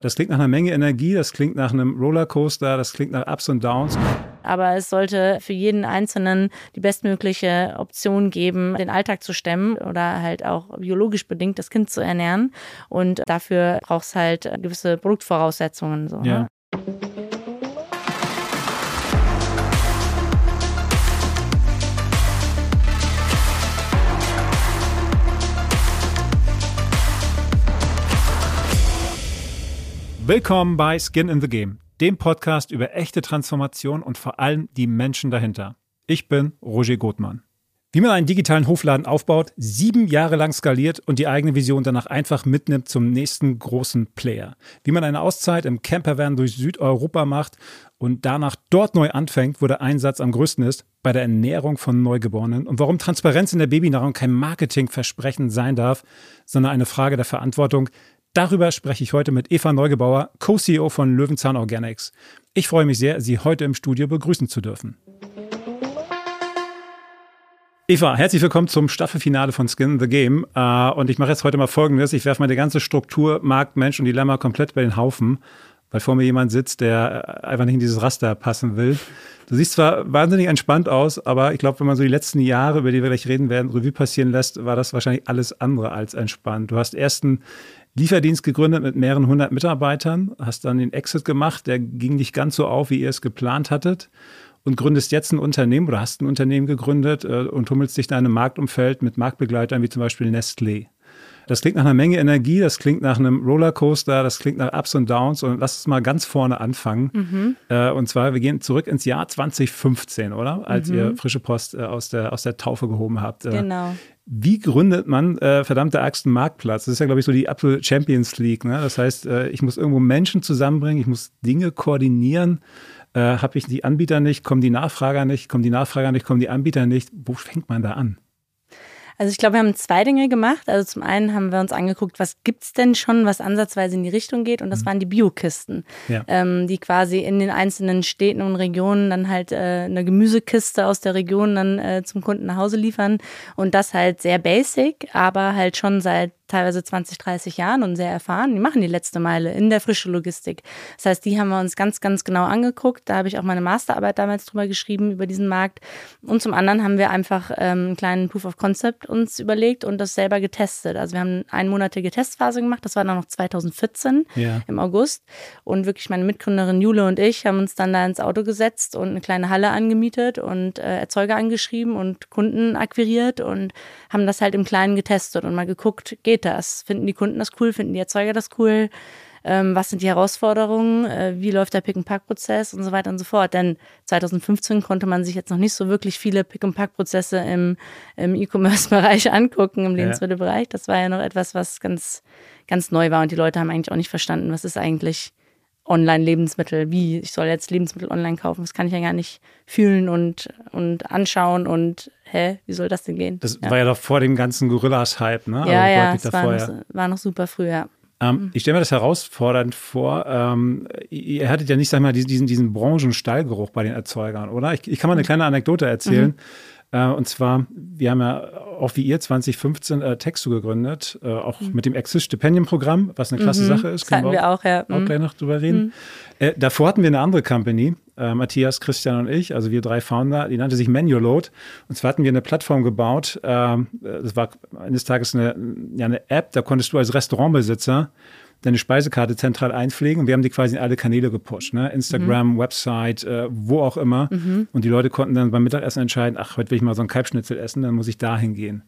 Das klingt nach einer Menge Energie, das klingt nach einem Rollercoaster, das klingt nach Ups und Downs. Aber es sollte für jeden Einzelnen die bestmögliche Option geben, den Alltag zu stemmen oder halt auch biologisch bedingt das Kind zu ernähren. Und dafür braucht es halt gewisse Produktvoraussetzungen. So, Ja. ne? Willkommen bei Skin in the Game, dem Podcast über echte Transformation und vor allem die Menschen dahinter. Ich bin Roger Gothmann. Wie man einen digitalen Hofladen aufbaut, 7 Jahre lang skaliert und die eigene Vision danach einfach mitnimmt zum nächsten großen Player. Wie man eine Auszeit im Campervan durch Südeuropa macht und danach dort neu anfängt, wo der Einsatz am größten ist, bei der Ernährung von Neugeborenen. Und warum Transparenz in der Babynahrung kein Marketingversprechen sein darf, sondern eine Frage der Verantwortung. Darüber spreche ich heute mit Eva Neugebauer, Co-CEO von Löwenzahn Organics. Ich freue mich sehr, Sie heute im Studio begrüßen zu dürfen. Eva, herzlich willkommen zum Staffelfinale von Skin in the Game. Und ich mache jetzt heute mal Folgendes. Ich werfe meine ganze Struktur, Markt, Mensch und Dilemma komplett bei den Haufen, weil vor mir jemand sitzt, der einfach nicht in dieses Raster passen will. Du siehst zwar wahnsinnig entspannt aus, aber ich glaube, wenn man so die letzten Jahre, über die wir gleich reden werden, Revue passieren lässt, war das wahrscheinlich alles andere als entspannt. Du hast erst einen Lieferdienst gegründet mit mehreren 100 Mitarbeitern, hast dann den Exit gemacht, der ging nicht ganz so auf, wie ihr es geplant hattet und gründest jetzt ein Unternehmen oder hast ein Unternehmen gegründet und tummelst dich da in einem Marktumfeld mit Marktbegleitern wie zum Beispiel Nestlé. Das klingt nach einer Menge Energie, das klingt nach einem Rollercoaster, das klingt nach Ups und Downs und lass uns mal ganz vorne anfangen. Und zwar, wir gehen zurück ins Jahr 2015, oder? Als ihr Frische Post aus der Taufe gehoben habt. Genau. Wie gründet man verdammte Axt einen Marktplatz? Das ist ja, glaube ich, so die absolute Champions League. Ne? Das heißt, ich muss irgendwo Menschen zusammenbringen, ich muss Dinge koordinieren. Habe ich die Anbieter nicht, kommen die Nachfrager nicht, kommen die Anbieter nicht. Wo fängt man da an? Also ich glaube, wir haben 2 Dinge gemacht. Also zum einen haben wir uns angeguckt, was gibt's denn schon, was ansatzweise in die Richtung geht. Und das waren die Biokisten, die quasi in den einzelnen Städten und Regionen dann halt eine Gemüsekiste aus der Region dann zum Kunden nach Hause liefern. Und das halt sehr basic, aber halt schon seit teilweise 20, 30 Jahren und sehr erfahren. Die machen die letzte Meile in der frischen Logistik. Das heißt, die haben wir uns ganz, ganz genau angeguckt. Da habe ich auch meine Masterarbeit damals drüber geschrieben, über diesen Markt. Und zum anderen haben wir einfach einen kleinen Proof of Concept uns überlegt und das selber getestet. Also wir haben eine 1-monatige Testphase gemacht. Das war dann noch 2014 im August. Und wirklich meine Mitgründerin Jule und ich haben uns dann da ins Auto gesetzt und eine kleine Halle angemietet und Erzeuger angeschrieben und Kunden akquiriert und haben das halt im Kleinen getestet und mal geguckt, geht das? Finden die Kunden das cool? Finden die Erzeuger das cool? Was sind die Herausforderungen? Wie läuft der Pick-and-Pack-Prozess und so weiter und so fort? Denn 2015 konnte man sich jetzt noch nicht so wirklich viele Pick-and-Pack-Prozesse im E-Commerce-Bereich angucken, im Lebensmittelbereich. Das war ja noch etwas, was ganz, ganz neu war und die Leute haben eigentlich auch nicht verstanden, was ist eigentlich Online-Lebensmittel, wie ich soll jetzt Lebensmittel online kaufen, das kann ich ja gar nicht fühlen und anschauen und wie soll das denn gehen? Das war ja doch vor dem ganzen Gorillas-Hype, ne? Ja, das war noch super früh, ja. Ich stelle mir das herausfordernd vor. Ihr hattet ja nicht, sag ich mal, diesen Branchenstallgeruch bei den Erzeugern, oder? Ich kann mal eine kleine Anekdote erzählen. Und zwar, wir haben ja auch wie ihr 2015 Textu gegründet, auch mit dem Exist-Stipendienprogramm, was eine klasse Sache ist. Das hatten wir auch, ja. Auch gleich noch drüber reden. Davor hatten wir eine andere Company, Matthias, Christian und ich, also wir 3 Founder, die nannte sich Manuload. Und zwar hatten wir eine Plattform gebaut, das war eines Tages eine App, da konntest du als Restaurantbesitzer deine Speisekarte zentral einpflegen und wir haben die quasi in alle Kanäle gepusht, ne? Instagram, Website, wo auch immer. Und die Leute konnten dann beim Mittagessen entscheiden, ach, heute will ich mal so einen Kalbschnitzel essen, dann muss ich da hingehen.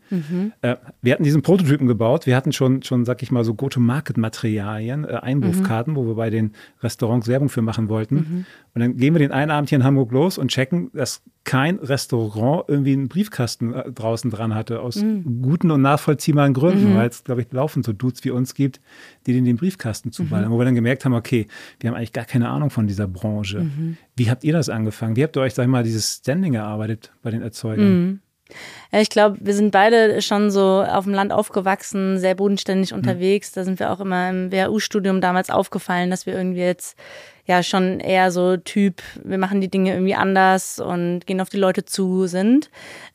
Wir hatten diesen Prototypen gebaut, wir hatten schon, sag ich mal, so Go-to-Market-Materialien, Einwurfkarten, wo wir bei den Restaurants Werbung für machen wollten. Und dann gehen wir den einen Abend hier in Hamburg los und checken, dass kein Restaurant irgendwie einen Briefkasten draußen dran hatte, aus guten und nachvollziehbaren Gründen, weil es, glaube ich, laufend so Dudes wie uns gibt, die den Briefkasten zuballern, wo wir dann gemerkt haben, okay, wir haben eigentlich gar keine Ahnung von dieser Branche. Wie habt ihr das angefangen? Wie habt ihr euch, sag ich mal, dieses Standing erarbeitet bei den Erzeugern? Ja, ich glaube, wir sind beide schon so auf dem Land aufgewachsen, sehr bodenständig unterwegs. Da sind wir auch immer im WHU-Studium damals aufgefallen, dass wir irgendwie jetzt ja schon eher so Typ, wir machen die Dinge irgendwie anders und gehen auf die Leute zu sind.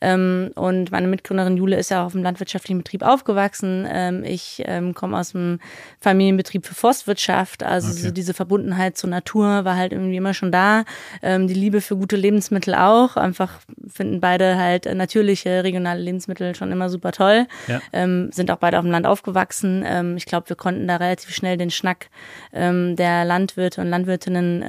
Und meine Mitgründerin Jule ist ja auch auf dem landwirtschaftlichen Betrieb aufgewachsen. Ich komme aus dem Familienbetrieb für Forstwirtschaft. Also so diese Verbundenheit zur Natur war halt irgendwie immer schon da. Die Liebe für gute Lebensmittel auch. Einfach finden beide halt natürliche, regionale Lebensmittel schon immer super toll. Ja. Sind auch beide auf dem Land aufgewachsen. Ich glaube, wir konnten da relativ schnell den Schnack der Landwirte und Landwirtinnen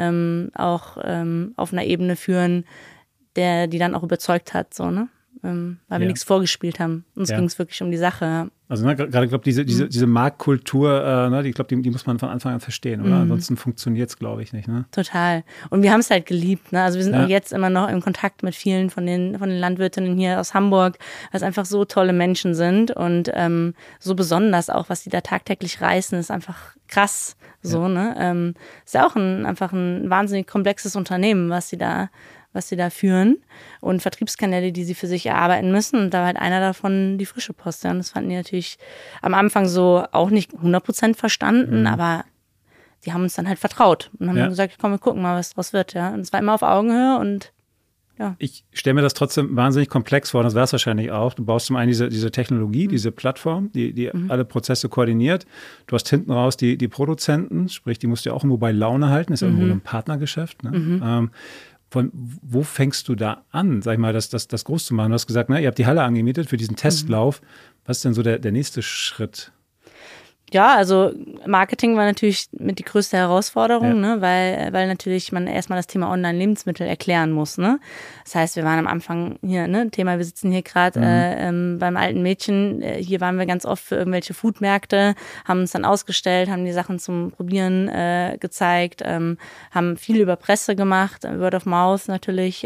auch auf einer Ebene führen, die dann auch überzeugt hat, so, ne? Weil wir nichts vorgespielt haben. Uns ging es wirklich um die Sache. Also gerade, ich glaube, diese Marktkultur, die muss man von Anfang an verstehen, oder? Ansonsten funktioniert es, glaube ich, nicht. Ne? Total. Und wir haben es halt geliebt. Ne? Also wir sind auch jetzt immer noch in Kontakt mit vielen von den Landwirtinnen hier aus Hamburg, weil es einfach so tolle Menschen sind und so besonders auch, was die da tagtäglich reißen, ist einfach krass. So, ne? Ist ja auch einfach ein wahnsinnig komplexes Unternehmen, was sie da führen und Vertriebskanäle, die sie für sich erarbeiten müssen. Und da war halt einer davon die Frische Post. Ja. Und das fanden die natürlich am Anfang so auch nicht 100% verstanden, aber die haben uns dann halt vertraut und haben gesagt, komm, wir gucken mal, was draus wird. Ja. Und es war immer auf Augenhöhe und ja. Ich stelle mir das trotzdem wahnsinnig komplex vor, das wäre es wahrscheinlich auch. Du baust zum einen diese Technologie, diese Plattform, die alle Prozesse koordiniert. Du hast hinten raus die Produzenten, sprich, die musst du ja auch irgendwo bei Laune halten, ist ja irgendwo ein Partnergeschäft. Ne? Von wo fängst du da an, sag ich mal, das groß zu machen? Du hast gesagt, ihr habt die Halle angemietet für diesen Testlauf. Was ist denn so der nächste Schritt? Ja, also Marketing war natürlich mit die größte Herausforderung, ne, weil natürlich man erstmal das Thema Online-Lebensmittel erklären muss, ne. Das heißt, wir waren am Anfang hier, ne, Thema, wir sitzen hier gerade beim alten Mädchen, hier waren wir ganz oft für irgendwelche Foodmärkte, haben uns dann ausgestellt, haben die Sachen zum Probieren gezeigt, haben viel über Presse gemacht, Word of Mouth natürlich,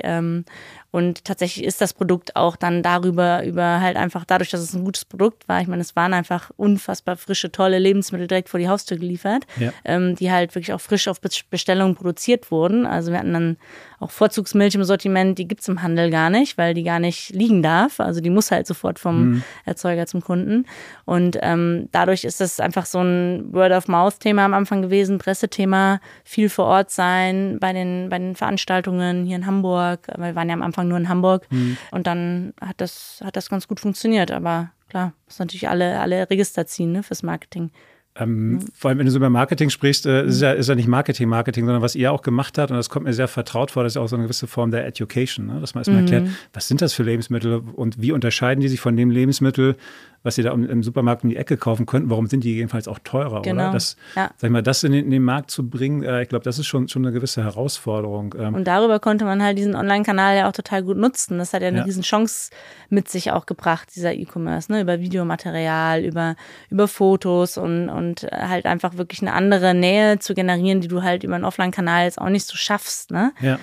und tatsächlich ist das Produkt auch dann über halt einfach dadurch, dass es ein gutes Produkt war. Ich meine, es waren einfach unfassbar frische, tolle Lebensmittel direkt vor die Haustür geliefert, die halt wirklich auch frisch auf Bestellung produziert wurden. Also wir hatten dann auch Vorzugsmilch im Sortiment, die gibt's im Handel gar nicht, weil die gar nicht liegen darf. Also die muss halt sofort vom Erzeuger zum Kunden. Und dadurch ist das einfach so ein Word-of-Mouth-Thema am Anfang gewesen, Pressethema, viel vor Ort sein bei den Veranstaltungen hier in Hamburg. Wir waren ja am Anfang nur in Hamburg und dann hat das ganz gut funktioniert. Aber klar, muss natürlich alle Register ziehen, ne, fürs Marketing. Vor allem, wenn du so über Marketing sprichst, ist ja nicht Marketing, sondern was ihr auch gemacht habt, und das kommt mir sehr vertraut vor, das ist auch so eine gewisse Form der Education, ne? Dass man erstmal erklärt, was sind das für Lebensmittel und wie unterscheiden die sich von dem Lebensmittel, was ihr da im Supermarkt um die Ecke kaufen könnt, warum sind die jedenfalls auch teurer, genau. Oder? Sag ich mal, das in den Markt zu bringen, ich glaube, das ist schon eine gewisse Herausforderung. Und darüber konnte man halt diesen Online-Kanal ja auch total gut nutzen. Das hat ja eine riesen Chance mit sich auch gebracht, dieser E-Commerce, ne? Über Videomaterial, über Fotos und halt einfach wirklich eine andere Nähe zu generieren, die du halt über einen Offline-Kanal jetzt auch nicht so schaffst, ne? Ja.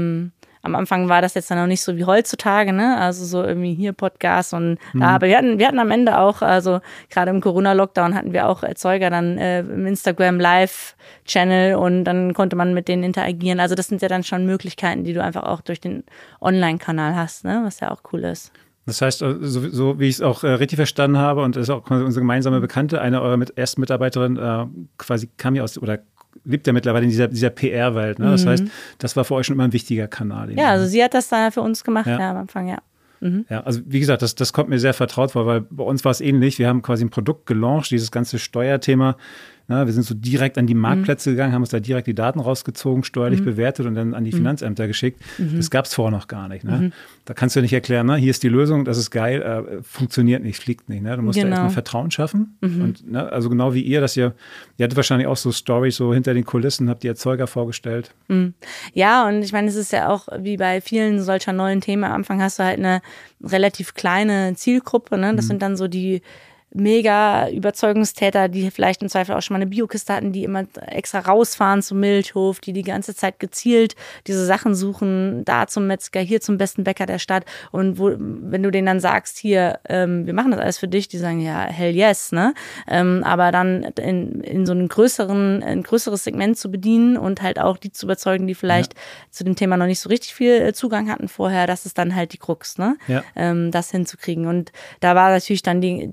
Am Anfang war das jetzt dann noch nicht so wie heutzutage, ne? Also so irgendwie hier Podcast und aber wir hatten am Ende auch, also gerade im Corona-Lockdown hatten wir auch Erzeuger dann im Instagram Live-Channel und dann konnte man mit denen interagieren. Also das sind ja dann schon Möglichkeiten, die du einfach auch durch den Online-Kanal hast, ne? Was ja auch cool ist. Das heißt, so wie ich es auch richtig verstanden habe, und das ist auch unsere gemeinsame Bekannte, eine eurer ersten Mitarbeiterin quasi kam ja aus, oder lebt ja mittlerweile in dieser PR-Welt. Ne? Das heißt, das war für euch schon immer ein wichtiger Kanal. Ja, also sie hat das da für uns gemacht, am Anfang, Ja, also wie gesagt, das kommt mir sehr vertraut vor, weil bei uns war es ähnlich. Wir haben quasi ein Produkt gelauncht, dieses ganze Steuerthema. Na, wir sind so direkt an die Marktplätze gegangen, haben uns da direkt die Daten rausgezogen, steuerlich bewertet und dann an die Finanzämter geschickt. Das gab es vorher noch gar nicht. Ne? Da kannst du nicht erklären, ne? Hier ist die Lösung, das ist geil, funktioniert nicht, fliegt nicht. Ne? Du musst da erstmal Vertrauen schaffen. Und, ne? Also genau wie ihr hattet wahrscheinlich auch so Storys so hinter den Kulissen, habt die Erzeuger vorgestellt. Ja, und ich meine, es ist ja auch wie bei vielen solcher neuen Themen, am Anfang hast du halt eine relativ kleine Zielgruppe. Ne? Das sind dann so die mega Überzeugungstäter, die vielleicht im Zweifel auch schon mal eine Biokiste hatten, die immer extra rausfahren zum Milchhof, die ganze Zeit gezielt diese Sachen suchen, da zum Metzger, hier zum besten Bäcker der Stadt. Und wenn du denen dann sagst, hier, wir machen das alles für dich, die sagen, ja, hell yes, ne? Aber dann in so ein größeres Segment zu bedienen und halt auch die zu überzeugen, die vielleicht zu dem Thema noch nicht so richtig viel Zugang hatten vorher, das ist dann halt die Krux, ne? Ja. Das hinzukriegen. Und da war natürlich dann die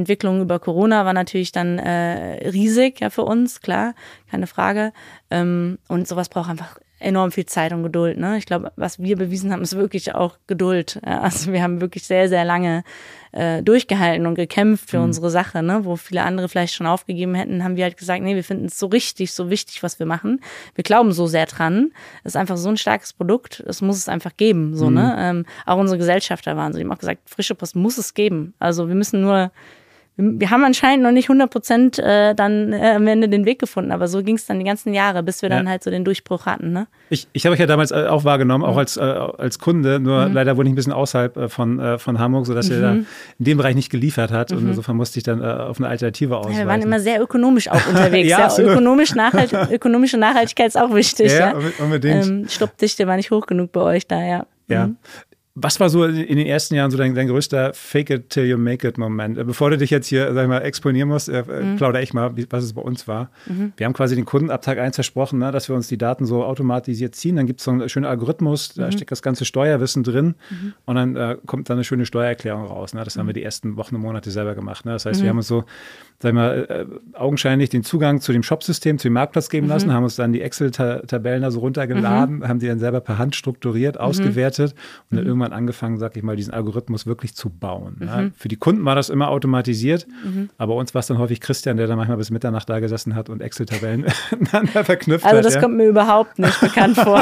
Entwicklung über Corona war natürlich dann riesig ja für uns, klar, keine Frage. Und sowas braucht einfach enorm viel Zeit und Geduld. Ne? Ich glaube, was wir bewiesen haben, ist wirklich auch Geduld. Ja, also wir haben wirklich sehr, sehr lange durchgehalten und gekämpft für unsere Sache, ne? Wo viele andere vielleicht schon aufgegeben hätten, haben wir halt gesagt, nee, wir finden es so richtig, so wichtig, was wir machen. Wir glauben so sehr dran. Es ist einfach so ein starkes Produkt, es muss es einfach geben. So, ne? Auch unsere Gesellschafter waren so, die haben auch gesagt, frische Post muss es geben. Also wir müssen nur wir haben anscheinend noch nicht 100% dann am Ende den Weg gefunden, aber so ging es dann die ganzen Jahre, bis wir dann halt so den Durchbruch hatten. Ne? Ich habe euch ja damals auch wahrgenommen, auch als Kunde, nur leider wohne ich ein bisschen außerhalb von Hamburg, sodass ihr da in dem Bereich nicht geliefert hat und insofern musste ich dann auf eine Alternative ausweichen. Ja, wir waren immer sehr ökonomisch auch unterwegs. ja, ökonomische Nachhaltigkeit ist auch wichtig. Ja, unbedingt. Stoppdichte war nicht hoch genug bei euch da, ja. Ja. Was war so in den ersten Jahren so dein größter Fake-it-till-you-make-it-Moment? Bevor du dich jetzt hier, sag ich mal, exponieren musst, plaudere ich mal, was es bei uns war. Wir haben quasi den Kunden ab Tag 1 versprochen, ne, dass wir uns die Daten so automatisiert ziehen. Dann gibt es so einen schönen Algorithmus, da steckt das ganze Steuerwissen drin und dann kommt dann eine schöne Steuererklärung raus. Ne? Das haben wir die ersten Wochen und Monate selber gemacht. Ne? Das heißt, wir haben uns so, sag ich mal, augenscheinlich den Zugang zu dem Shopsystem, zu dem Marktplatz geben lassen, haben uns dann die Excel-Tabellen da so runtergeladen, haben die dann selber per Hand strukturiert, ausgewertet und dann irgendwann angefangen, sag ich mal, diesen Algorithmus wirklich zu bauen. Ne? Für die Kunden war das immer automatisiert, aber bei uns war es dann häufig Christian, der dann manchmal bis Mitternacht da gesessen hat und Excel-Tabellen miteinander verknüpft hat. Also das kommt mir überhaupt nicht bekannt vor.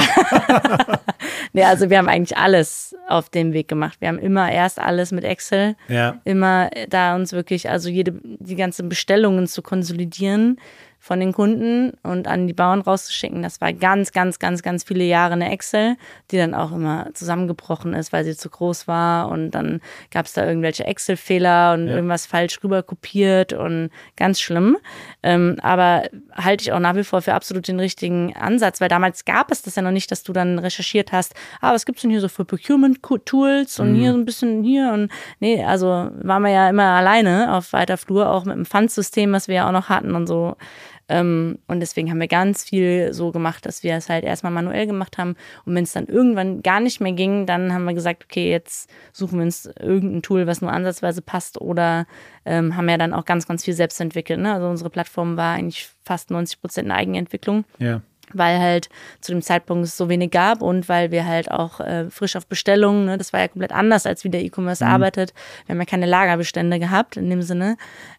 Nee, also wir haben eigentlich alles auf dem Weg gemacht. Wir haben immer erst alles mit Excel, immer da uns wirklich, also die ganzen Bestellungen zu konsolidieren von den Kunden und an die Bauern rauszuschicken. Das war ganz, ganz, ganz, ganz viele Jahre eine Excel, die dann auch immer zusammengebrochen ist, weil sie zu groß war und dann gab es da irgendwelche Excel-Fehler und irgendwas falsch rüber kopiert und ganz schlimm. Aber halte ich auch nach wie vor für absolut den richtigen Ansatz, weil damals gab es das ja noch nicht, dass du dann recherchiert hast, was gibt's denn hier so für Procurement-Tools und hier so ein bisschen hier und nee, also waren wir ja immer alleine auf weiter Flur, auch mit dem Pfandsystem, was wir ja auch noch hatten und so. Und deswegen haben wir ganz viel so gemacht, dass wir es halt erstmal manuell gemacht haben. Und wenn es dann irgendwann gar nicht mehr ging, dann haben wir gesagt, okay, jetzt suchen wir uns irgendein Tool, was nur ansatzweise passt oder haben ja dann auch ganz, ganz viel selbst entwickelt. Ne? Also unsere Plattform war eigentlich fast 90% eine Eigenentwicklung. Ja. Weil halt zu dem Zeitpunkt es so wenig gab und weil wir halt auch frisch auf Bestellungen, ne, das war ja komplett anders, als wie der E-Commerce arbeitet. Wir haben ja keine Lagerbestände gehabt in dem Sinne.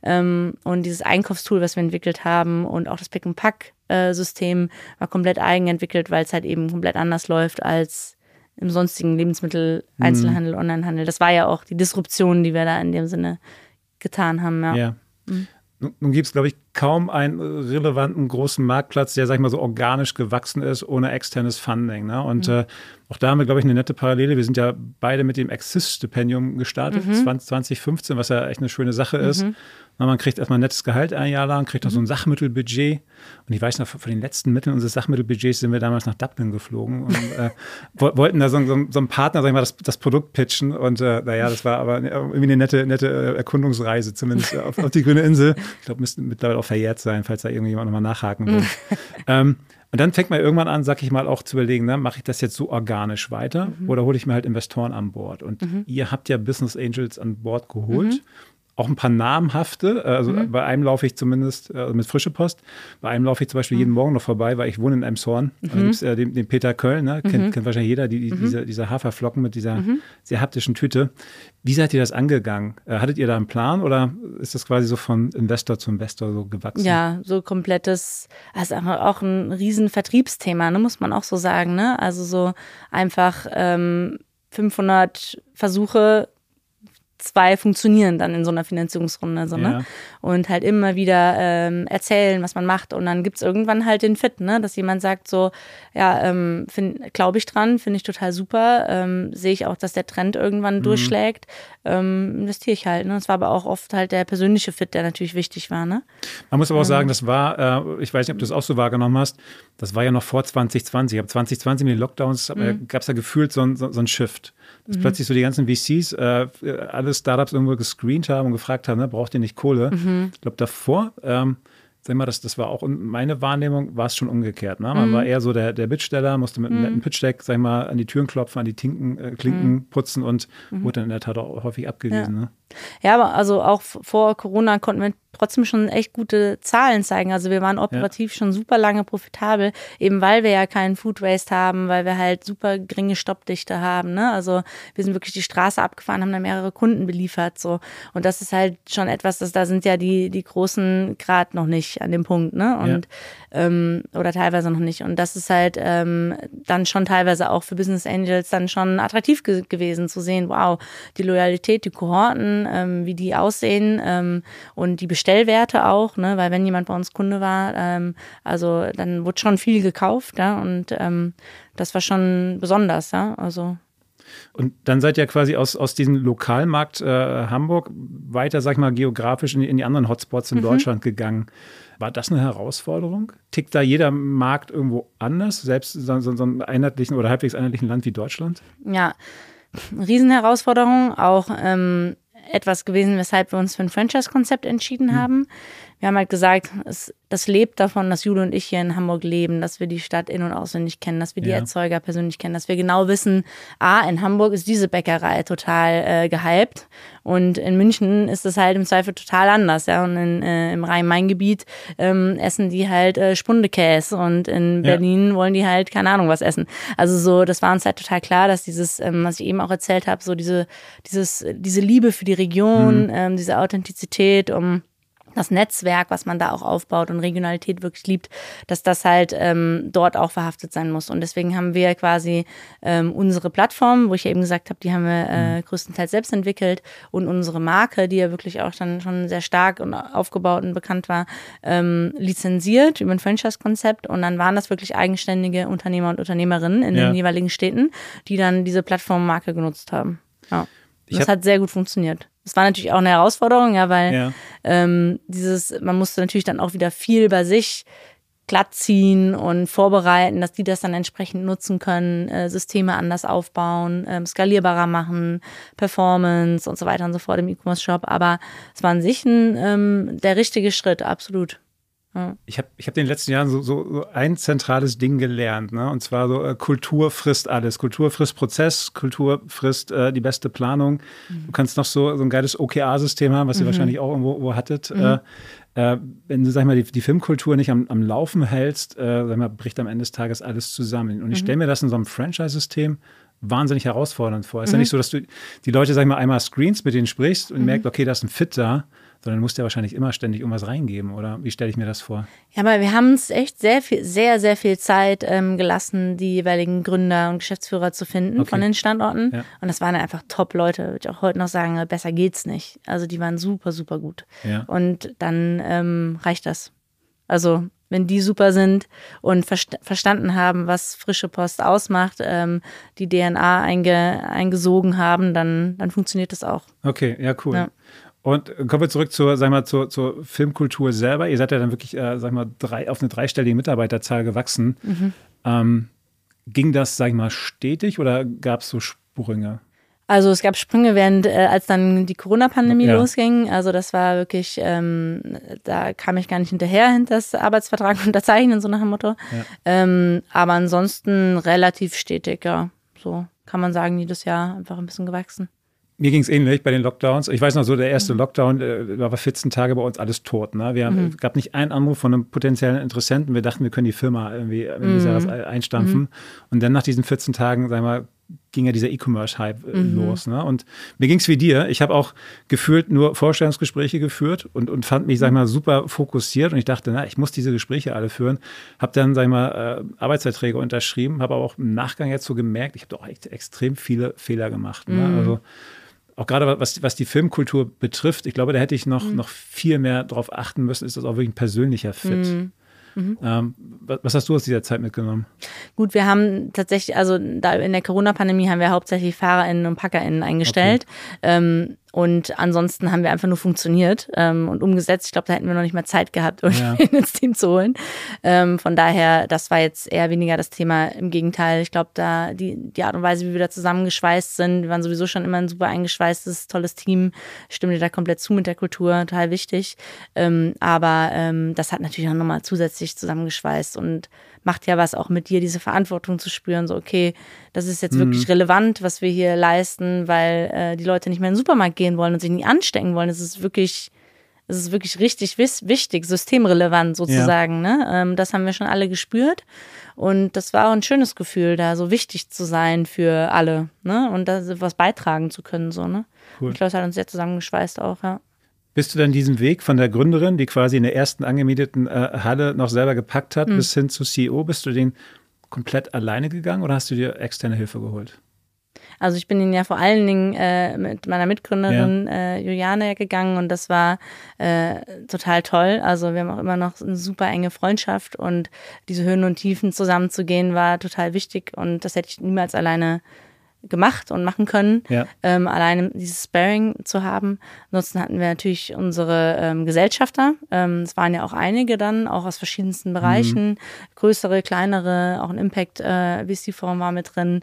Und dieses Einkaufstool, was wir entwickelt haben und auch das Pick-and-Pack-System war komplett eigenentwickelt, weil es halt eben komplett anders läuft als im sonstigen Lebensmittel, Einzelhandel, Onlinehandel. Das war ja auch die Disruption, die wir da in dem Sinne getan haben. Ja. Nun gibt es, glaube ich, kaum einen relevanten großen Marktplatz, der, sag ich mal, so organisch gewachsen ist, ohne externes Funding. Ne? Und auch da haben wir, glaube ich, eine nette Parallele. Wir sind ja beide mit dem Exist-Stipendium gestartet, 2015, was ja echt eine schöne Sache ist. Na, man kriegt erstmal ein nettes Gehalt ein Jahr lang, kriegt auch so ein Sachmittelbudget. Und ich weiß noch, von den letzten Mitteln unseres Sachmittelbudgets sind wir damals nach Dublin geflogen und wollten da so einen Partner, sag ich mal, das Produkt pitchen. Und naja, das war aber irgendwie eine nette Erkundungsreise, zumindest auf die grüne Insel. Ich glaube, müsste mittlerweile auch verjährt sein, falls da irgendjemand nochmal nachhaken will. Und dann fängt man irgendwann an, sag ich mal, auch zu überlegen, ne, mache ich das jetzt so organisch weiter oder hole ich mir halt Investoren an Bord? Und ihr habt ja Business Angels an Bord geholt. Auch ein paar namhafte, also bei einem laufe ich zumindest mit Frische Post, bei einem laufe ich zum Beispiel jeden Morgen noch vorbei, weil ich wohne in Elmshorn. Da gibt es den Peter Köln, ne? Kennt wahrscheinlich jeder, diese Haferflocken mit dieser sehr haptischen Tüte. Wie seid ihr das angegangen? Hattet ihr da einen Plan oder ist das quasi so von Investor zu Investor so gewachsen? Ja, so komplettes, also auch ein riesen Vertriebsthema, ne, muss man auch so sagen. Ne? Also so einfach 500 Versuche, 2 funktionieren dann in so einer Finanzierungsrunde. So, ne? Und halt immer wieder erzählen, was man macht. Und dann gibt's irgendwann halt den Fit, ne? Dass jemand sagt so, ja, glaube ich dran, finde ich total super. Sehe ich auch, dass der Trend irgendwann durchschlägt. Investiere ich halt. Ne? Es war aber auch oft halt der persönliche Fit, der natürlich wichtig war. Ne? Man muss aber auch sagen, das war, ich weiß nicht, ob du das auch so wahrgenommen hast, das war ja noch vor 2020. Ab 2020 mit den Lockdowns gab es ja gefühlt so ein Shift. Dass plötzlich so die ganzen VCs alle Startups irgendwo gescreent haben und gefragt haben, ne, braucht ihr nicht Kohle? Ich glaube, davor sag mal, das war auch meine Wahrnehmung, war es schon umgekehrt. Ne? Man war eher so der Bittsteller, musste mit einem netten Pitch-Deck, sag ich mal, an die Türen klopfen, an die Klinken putzen und wurde dann in der Tat auch häufig abgewiesen. Ja. Ne? Ja, aber also auch vor Corona konnten wir trotzdem schon echt gute Zahlen zeigen. Also wir waren operativ schon super lange profitabel, eben weil wir ja keinen Food Waste haben, weil wir halt super geringe Stoppdichte haben. Ne? Also wir sind wirklich die Straße abgefahren, haben dann mehrere Kunden beliefert. So. Und das ist halt schon etwas, da sind ja die Großen gerade noch nicht an dem Punkt. Ne? Und oder teilweise noch nicht. Und das ist halt dann schon teilweise auch für Business Angels dann schon attraktiv gewesen zu sehen, wow, die Loyalität, die Kohorten, wie die aussehen und die Bestellwerte auch, ne? Weil wenn jemand bei uns Kunde war, also dann wurde schon viel gekauft, ja, und das war schon besonders, ja, also. Und dann seid ihr quasi aus diesem Lokalmarkt Hamburg weiter, sag ich mal, geografisch in die anderen Hotspots in Deutschland gegangen. War das eine Herausforderung? Tickt da jeder Markt irgendwo anders, selbst so einem einheitlichen oder halbwegs einheitlichen Land wie Deutschland? Ja, Riesenherausforderung, auch etwas gewesen, weshalb wir uns für ein Franchise-Konzept entschieden haben. Wir haben halt gesagt, das lebt davon, dass Jule und ich hier in Hamburg leben, dass wir die Stadt in- und auswendig kennen, dass wir die Erzeuger persönlich kennen, dass wir genau wissen, in Hamburg ist diese Bäckerei total gehypt und in München ist es halt im Zweifel total anders. Ja? Und im Rhein-Main-Gebiet essen die halt Spundekäse und in Berlin wollen die halt keine Ahnung was essen. Also so, das war uns halt total klar, dass dieses, was ich eben auch erzählt habe, so diese Liebe für die Region, diese Authentizität, das Netzwerk, was man da auch aufbaut und Regionalität wirklich liebt, dass das halt dort auch verhaftet sein muss. Und deswegen haben wir quasi unsere Plattform, wo ich ja eben gesagt habe, die haben wir größtenteils selbst entwickelt, und unsere Marke, die ja wirklich auch dann schon sehr stark und aufgebaut und bekannt war, lizenziert über ein Franchise-Konzept. Und dann waren das wirklich eigenständige Unternehmer und Unternehmerinnen in den jeweiligen Städten, die dann diese Plattformmarke genutzt haben. Ja. Das hat sehr gut funktioniert. Das war natürlich auch eine Herausforderung, ja, weil man musste natürlich dann auch wieder viel bei sich glatt ziehen und vorbereiten, dass die das dann entsprechend nutzen können, Systeme anders aufbauen, skalierbarer machen, Performance und so weiter und so fort im E-Commerce-Shop. Aber es war an sich der richtige Schritt, absolut. Ja. Ich hab in den letzten Jahren so ein zentrales Ding gelernt, ne? Und zwar so, Kultur frisst alles. Kultur frisst Prozess, Kultur frisst die beste Planung. Du kannst noch so ein geiles OKR-System haben, was ihr wahrscheinlich auch irgendwo hattet. Wenn du, sag ich mal, die Filmkultur nicht am Laufen hältst, sag ich mal, bricht am Ende des Tages alles zusammen. Und ich stelle mir das in so einem Franchise-System wahnsinnig herausfordernd vor. Es ist ja nicht so, dass du die Leute, sag ich mal, einmal screenst, mit denen sprichst und merkst, okay, da ist ein Fit da, sondern du musst ja wahrscheinlich immer ständig irgendwas reingeben, oder wie stelle ich mir das vor? Ja, aber wir haben uns echt sehr viel Zeit gelassen, die jeweiligen Gründer und Geschäftsführer zu finden von den Standorten. Ja. Und das waren einfach Top-Leute, würde ich auch heute noch sagen, besser geht's nicht. Also die waren super, super gut. Ja. Und dann reicht das. Also wenn die super sind und verstanden haben, was frische Post ausmacht, die DNA eingesogen haben, dann funktioniert das auch. Okay, ja, cool. Ja. Und kommen wir zurück zur Filmkultur selber. Ihr seid ja dann wirklich, sag ich mal, auf eine dreistellige Mitarbeiterzahl gewachsen. Ging das, sag ich mal, stetig oder gab es so Sprünge? Also es gab Sprünge, als dann die Corona-Pandemie losging. Also das war wirklich, da kam ich gar nicht hinter das Arbeitsvertrag unterzeichnen, so nach dem Motto. Ja. Aber ansonsten relativ stetig, ja. So kann man sagen, jedes Jahr einfach ein bisschen gewachsen. Mir ging es ähnlich bei den Lockdowns. Ich weiß noch so, der erste Lockdown war 14 Tage bei uns alles tot. Ne? Es gab nicht einen Anruf von einem potenziellen Interessenten. Wir dachten, wir können die Firma irgendwie einstampfen. Und dann nach diesen 14 Tagen, sagen wir, ging ja dieser E-Commerce-Hype los. Ne? Und mir ging es wie dir. Ich habe auch gefühlt nur Vorstellungsgespräche geführt und fand mich, sag ich mal, super fokussiert. Und ich dachte, ich muss diese Gespräche alle führen. Habe dann, sag ich mal, Arbeitsverträge unterschrieben, habe aber auch im Nachgang jetzt so gemerkt, ich habe doch echt extrem viele Fehler gemacht. Ne? Also auch gerade was die Filmkultur betrifft, ich glaube, da hätte ich noch viel mehr drauf achten müssen, ist das auch wirklich ein persönlicher Fit. Was hast du aus dieser Zeit mitgenommen? Gut, wir haben tatsächlich, also da in der Corona-Pandemie haben wir hauptsächlich FahrerInnen und PackerInnen eingestellt. Okay. Und ansonsten haben wir einfach nur funktioniert und umgesetzt. Ich glaube, da hätten wir noch nicht mal Zeit gehabt, irgendwie ins Team zu holen. Von daher, das war jetzt eher weniger das Thema. Im Gegenteil, ich glaube, da die Art und Weise, wie wir da zusammengeschweißt sind, wir waren sowieso schon immer ein super eingeschweißtes, tolles Team. Ich stimme dir da komplett zu mit der Kultur, total wichtig. Aber das hat natürlich auch nochmal zusätzlich zusammengeschweißt und macht ja was auch mit dir, diese Verantwortung zu spüren, so okay, das ist jetzt wirklich relevant, was wir hier leisten, weil die Leute nicht mehr in den Supermarkt gehen wollen und sich nicht anstecken wollen. Es ist wirklich richtig wichtig, systemrelevant sozusagen. Ne? Das haben wir schon alle gespürt und das war auch ein schönes Gefühl, da so wichtig zu sein für alle, ne? Und da was beitragen zu können. So, ne? Cool. Ich glaube, es hat uns sehr zusammengeschweißt auch, ja. Bist du dann diesen Weg von der Gründerin, die quasi in der ersten angemieteten Halle noch selber gepackt hat, bis hin zu CEO, bist du den komplett alleine gegangen oder hast du dir externe Hilfe geholt? Also ich bin ihn ja vor allen Dingen mit meiner Mitgründerin Juliane gegangen und das war total toll. Also wir haben auch immer noch eine super enge Freundschaft und diese Höhen und Tiefen zusammenzugehen war total wichtig und das hätte ich niemals alleine gemacht und machen können, alleine dieses Sparring zu haben. Ansonsten hatten wir natürlich unsere Gesellschafter. Es waren ja auch einige dann, auch aus verschiedensten Bereichen, größere, kleinere, auch ein Impact VC-Fonds war mit drin.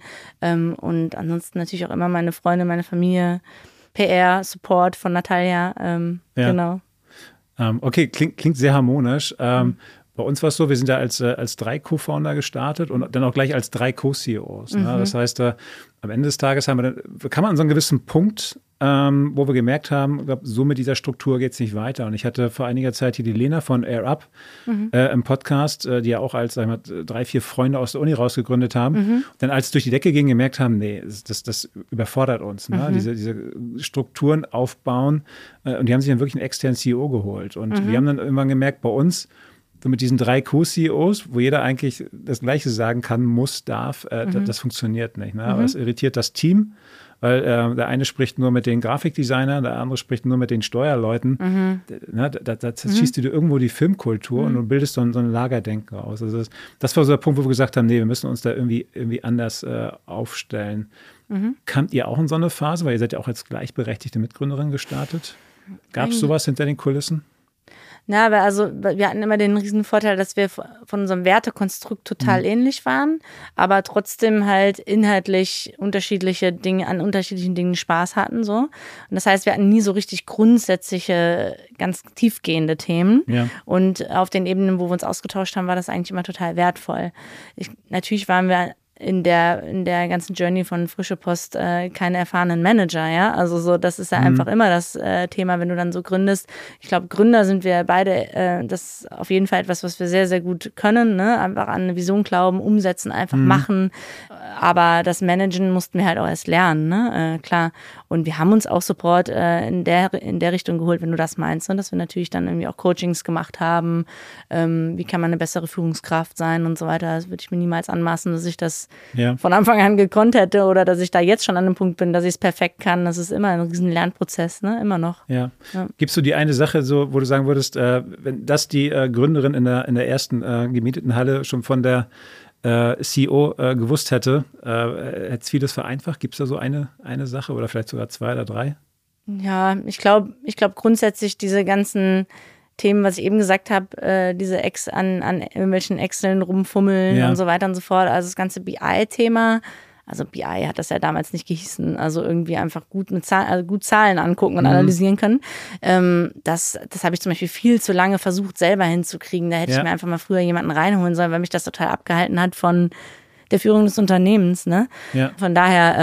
Und ansonsten natürlich auch immer meine Freunde, meine Familie, PR, Support von Natalia. Genau. Okay, klingt sehr harmonisch. Bei uns war es so, wir sind ja als 3 Co-Founder gestartet und dann auch gleich als 3 Co-CEOs. Ne? Das heißt, am Ende des Tages kam man an so einen gewissen Punkt, wo wir gemerkt haben, so mit dieser Struktur geht es nicht weiter. Und ich hatte vor einiger Zeit hier die Lena von Air Up im Podcast, die ja auch als 3, 4 Freunde aus der Uni rausgegründet haben. Und dann als es durch die Decke ging, gemerkt haben, nee, das überfordert uns. Ne? Diese Strukturen aufbauen. Und die haben sich dann wirklich einen externen CEO geholt. Und wir haben dann irgendwann gemerkt, bei uns, so mit diesen 3 Co-CEOs, wo jeder eigentlich das Gleiche sagen kann, muss, darf, das funktioniert nicht. Ne? Aber es irritiert das Team, weil der eine spricht nur mit den Grafikdesignern, der andere spricht nur mit den Steuerleuten. Da schießt du dir irgendwo die Filmkultur und du bildest so ein Lagerdenken raus. Also das war so der Punkt, wo wir gesagt haben, nee, wir müssen uns da irgendwie anders aufstellen. Kamt ihr auch in so eine Phase, weil ihr seid ja auch als gleichberechtigte Mitgründerin gestartet? Gab es sowas hinter den Kulissen? Ja, aber wir hatten immer den riesen Vorteil, dass wir von unserem Wertekonstrukt total ähnlich waren, aber trotzdem halt inhaltlich an unterschiedlichen Dingen Spaß hatten, so. Und das heißt, wir hatten nie so richtig grundsätzliche, ganz tiefgehende Themen. Ja. Und auf den Ebenen, wo wir uns ausgetauscht haben, war das eigentlich immer total wertvoll. Natürlich waren wir in der ganzen Journey von Frische Post keine erfahrenen Manager, ja. Also so, das ist ja einfach immer das Thema, wenn du dann so gründest. Ich glaube, Gründer sind wir beide, das ist auf jeden Fall etwas, was wir sehr, sehr gut können, ne? Einfach an eine Vision glauben, umsetzen, einfach machen. Aber das Managen mussten wir halt auch erst lernen, ne? Klar. Und wir haben uns auch Support in der Richtung geholt, wenn du das meinst, ne? Dass wir natürlich dann irgendwie auch Coachings gemacht haben. Wie kann man eine bessere Führungskraft sein und so weiter. Das würde ich mir niemals anmaßen, dass ich das von Anfang an gekonnt hätte oder dass ich da jetzt schon an dem Punkt bin, dass ich es perfekt kann. Das ist immer ein riesen Lernprozess, ne? Immer noch. Ja. Gibst du die eine Sache, so, wo du sagen würdest, wenn das die Gründerin in der ersten gemieteten Halle schon von der CEO gewusst hätte, hätte es vieles vereinfacht? Gibt es da so eine Sache oder vielleicht sogar 2 oder 3? Ja, ich glaube grundsätzlich diese ganzen Themen, was ich eben gesagt habe, diese an irgendwelchen Exceln rumfummeln und so weiter und so fort. Also das ganze BI-Thema, also BI hat das ja damals nicht gehießen, also irgendwie einfach gut Zahlen angucken und analysieren können. Das habe ich zum Beispiel viel zu lange versucht, selber hinzukriegen. Da hätte ich mir einfach mal früher jemanden reinholen sollen, weil mich das total abgehalten hat von der Führung des Unternehmens. Ne? Ja. Von daher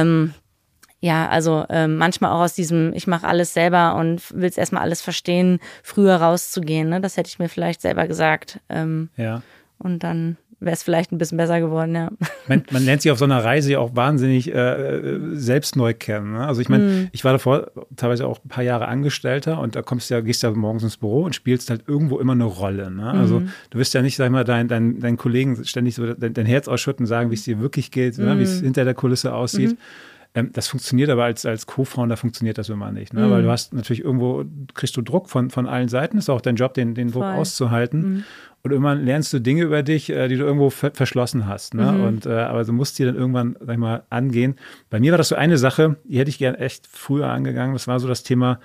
manchmal auch aus diesem, ich mache alles selber und will es erstmal alles verstehen, früher rauszugehen. Ne? Das hätte ich mir vielleicht selber gesagt. Und dann wäre es vielleicht ein bisschen besser geworden, ja. Man lernt sich auf so einer Reise ja auch wahnsinnig selbst neu kennen. Ne? Also ich meine, ich war davor teilweise auch ein paar Jahre Angestellter und da gehst du morgens ins Büro und spielst halt irgendwo immer eine Rolle. Ne? Also du wirst ja nicht, sag ich mal, deinen Kollegen ständig so dein Herz ausschütten und sagen, wie es dir wirklich geht, ne? Wie es hinter der Kulisse aussieht. Das funktioniert aber als Co-Founder funktioniert das immer nicht, ne? Weil du hast natürlich irgendwo, kriegst du Druck von allen Seiten, ist auch dein Job, den Druck auszuhalten. Und irgendwann lernst du Dinge über dich, die du irgendwo verschlossen hast. Ne? Und aber du musst die dann irgendwann, sag ich mal, angehen. Bei mir war das so eine Sache, die hätte ich gern echt früher angegangen. Das war so das Thema,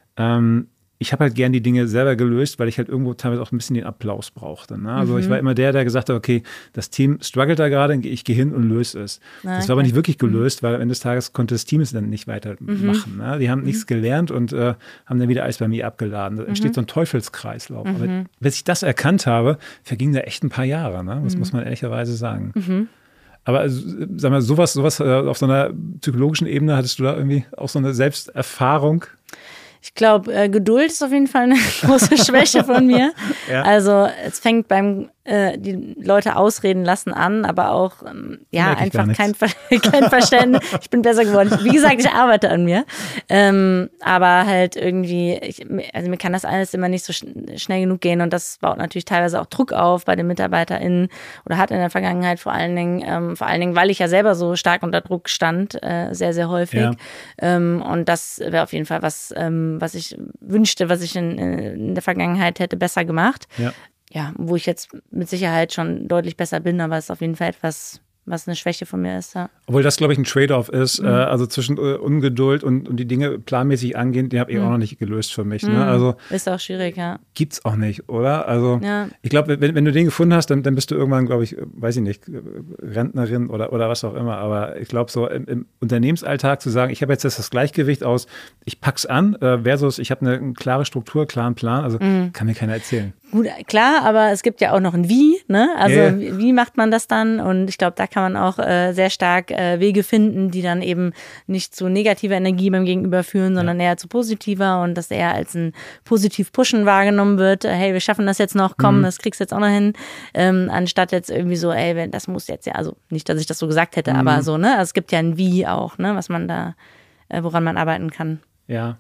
ich habe halt gern die Dinge selber gelöst, weil ich halt irgendwo teilweise auch ein bisschen den Applaus brauchte. Ne? Also ich war immer der gesagt hat, okay, das Team struggelt da gerade, ich gehe hin und löse es. Das war aber nicht wirklich gelöst, weil am Ende des Tages konnte das Team es dann nicht weitermachen. Ne? Die haben nichts gelernt und haben dann wieder alles bei mir abgeladen. Da entsteht so ein Teufelskreislauf. Aber bis ich das erkannt habe, vergingen da echt ein paar Jahre. Ne? Das muss man ehrlicherweise sagen. Aber also, sag mal, sowas auf so einer psychologischen Ebene, hattest du da irgendwie auch so eine Selbsterfahrung? Ich glaube, Geduld ist auf jeden Fall eine große Schwäche von mir. Also es fängt beim die Leute ausreden lassen an, aber auch einfach kein Verständnis. Ich bin besser geworden. Wie gesagt, ich arbeite an mir. Aber halt irgendwie, mir kann das alles immer nicht so schnell genug gehen und das baut natürlich teilweise auch Druck auf bei den MitarbeiterInnen oder hat in der Vergangenheit vor allen Dingen, weil ich ja selber so stark unter Druck stand, sehr, sehr häufig. Und das wäre auf jeden Fall was ich wünschte, was ich in der Vergangenheit hätte besser gemacht. Ja, wo ich jetzt mit Sicherheit schon deutlich besser bin, aber es ist auf jeden Fall etwas, was eine Schwäche von mir ist. Ja. Obwohl das, glaube ich, ein Trade-off ist, also zwischen Ungeduld und die Dinge planmäßig angehen, die habe ich auch noch nicht gelöst für mich. Ne? Also, ist auch schwierig, ja. Gibt's auch nicht, oder? Also ich glaube, wenn du den gefunden hast, dann bist du irgendwann, glaube ich, weiß ich nicht, Rentnerin oder was auch immer. Aber ich glaube, so im Unternehmensalltag zu sagen, ich habe jetzt das Gleichgewicht aus, ich pack's an, versus ich habe eine klare Struktur, klaren Plan, also kann mir keiner erzählen. Gut, klar, aber es gibt ja auch noch ein Wie, ne? Also wie macht man das dann? Und ich glaube, da kann man auch sehr stark Wege finden, die dann eben nicht zu negativer Energie beim Gegenüber führen, sondern eher zu positiver und das eher als ein positiv Pushen wahrgenommen wird. Hey, wir schaffen das jetzt noch, komm, das kriegst du jetzt auch noch hin. Anstatt jetzt irgendwie so, ey, das muss jetzt ja, also nicht, dass ich das so gesagt hätte, aber so, ne? Also es gibt ja ein Wie auch, ne? Was man da, woran man arbeiten kann. Ja.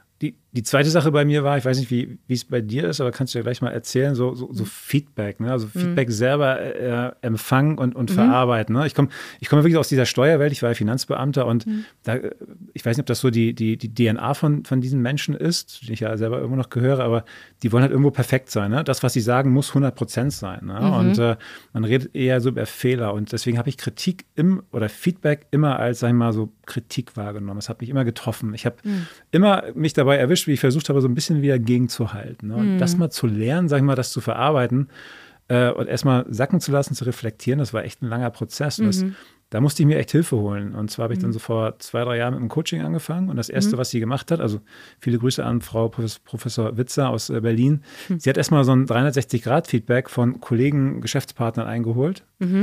Die zweite Sache bei mir war, ich weiß nicht, wie es bei dir ist, aber kannst du ja gleich mal erzählen, so Feedback, ne? Also Feedback selber empfangen und verarbeiten. Ne? Ich komme wirklich aus dieser Steuerwelt, ich war ja Finanzbeamter und da, ich weiß nicht, ob das so die DNA von diesen Menschen ist, die ich ja selber immer noch gehöre, aber die wollen halt irgendwo perfekt sein. Ne? Das, was sie sagen, muss 100% sein. Ne? Und man redet eher so über Fehler und deswegen habe ich Kritik oder Feedback immer als, sag ich mal, so Kritik wahrgenommen. Das hat mich immer getroffen. Ich habe immer mich dabei erwischt, wie ich versucht habe, so ein bisschen wieder gegenzuhalten. Ne? Und das mal zu lernen, sag ich mal, das zu verarbeiten und erstmal sacken zu lassen, zu reflektieren, das war echt ein langer Prozess. Und da musste ich mir echt Hilfe holen. Und zwar habe ich dann so vor 2-3 Jahren mit dem Coaching angefangen. Und das Erste, was sie gemacht hat, also viele Grüße an Frau Professor Witzer aus Berlin. Sie hat erstmal so ein 360-Grad-Feedback von Kollegen, Geschäftspartnern eingeholt.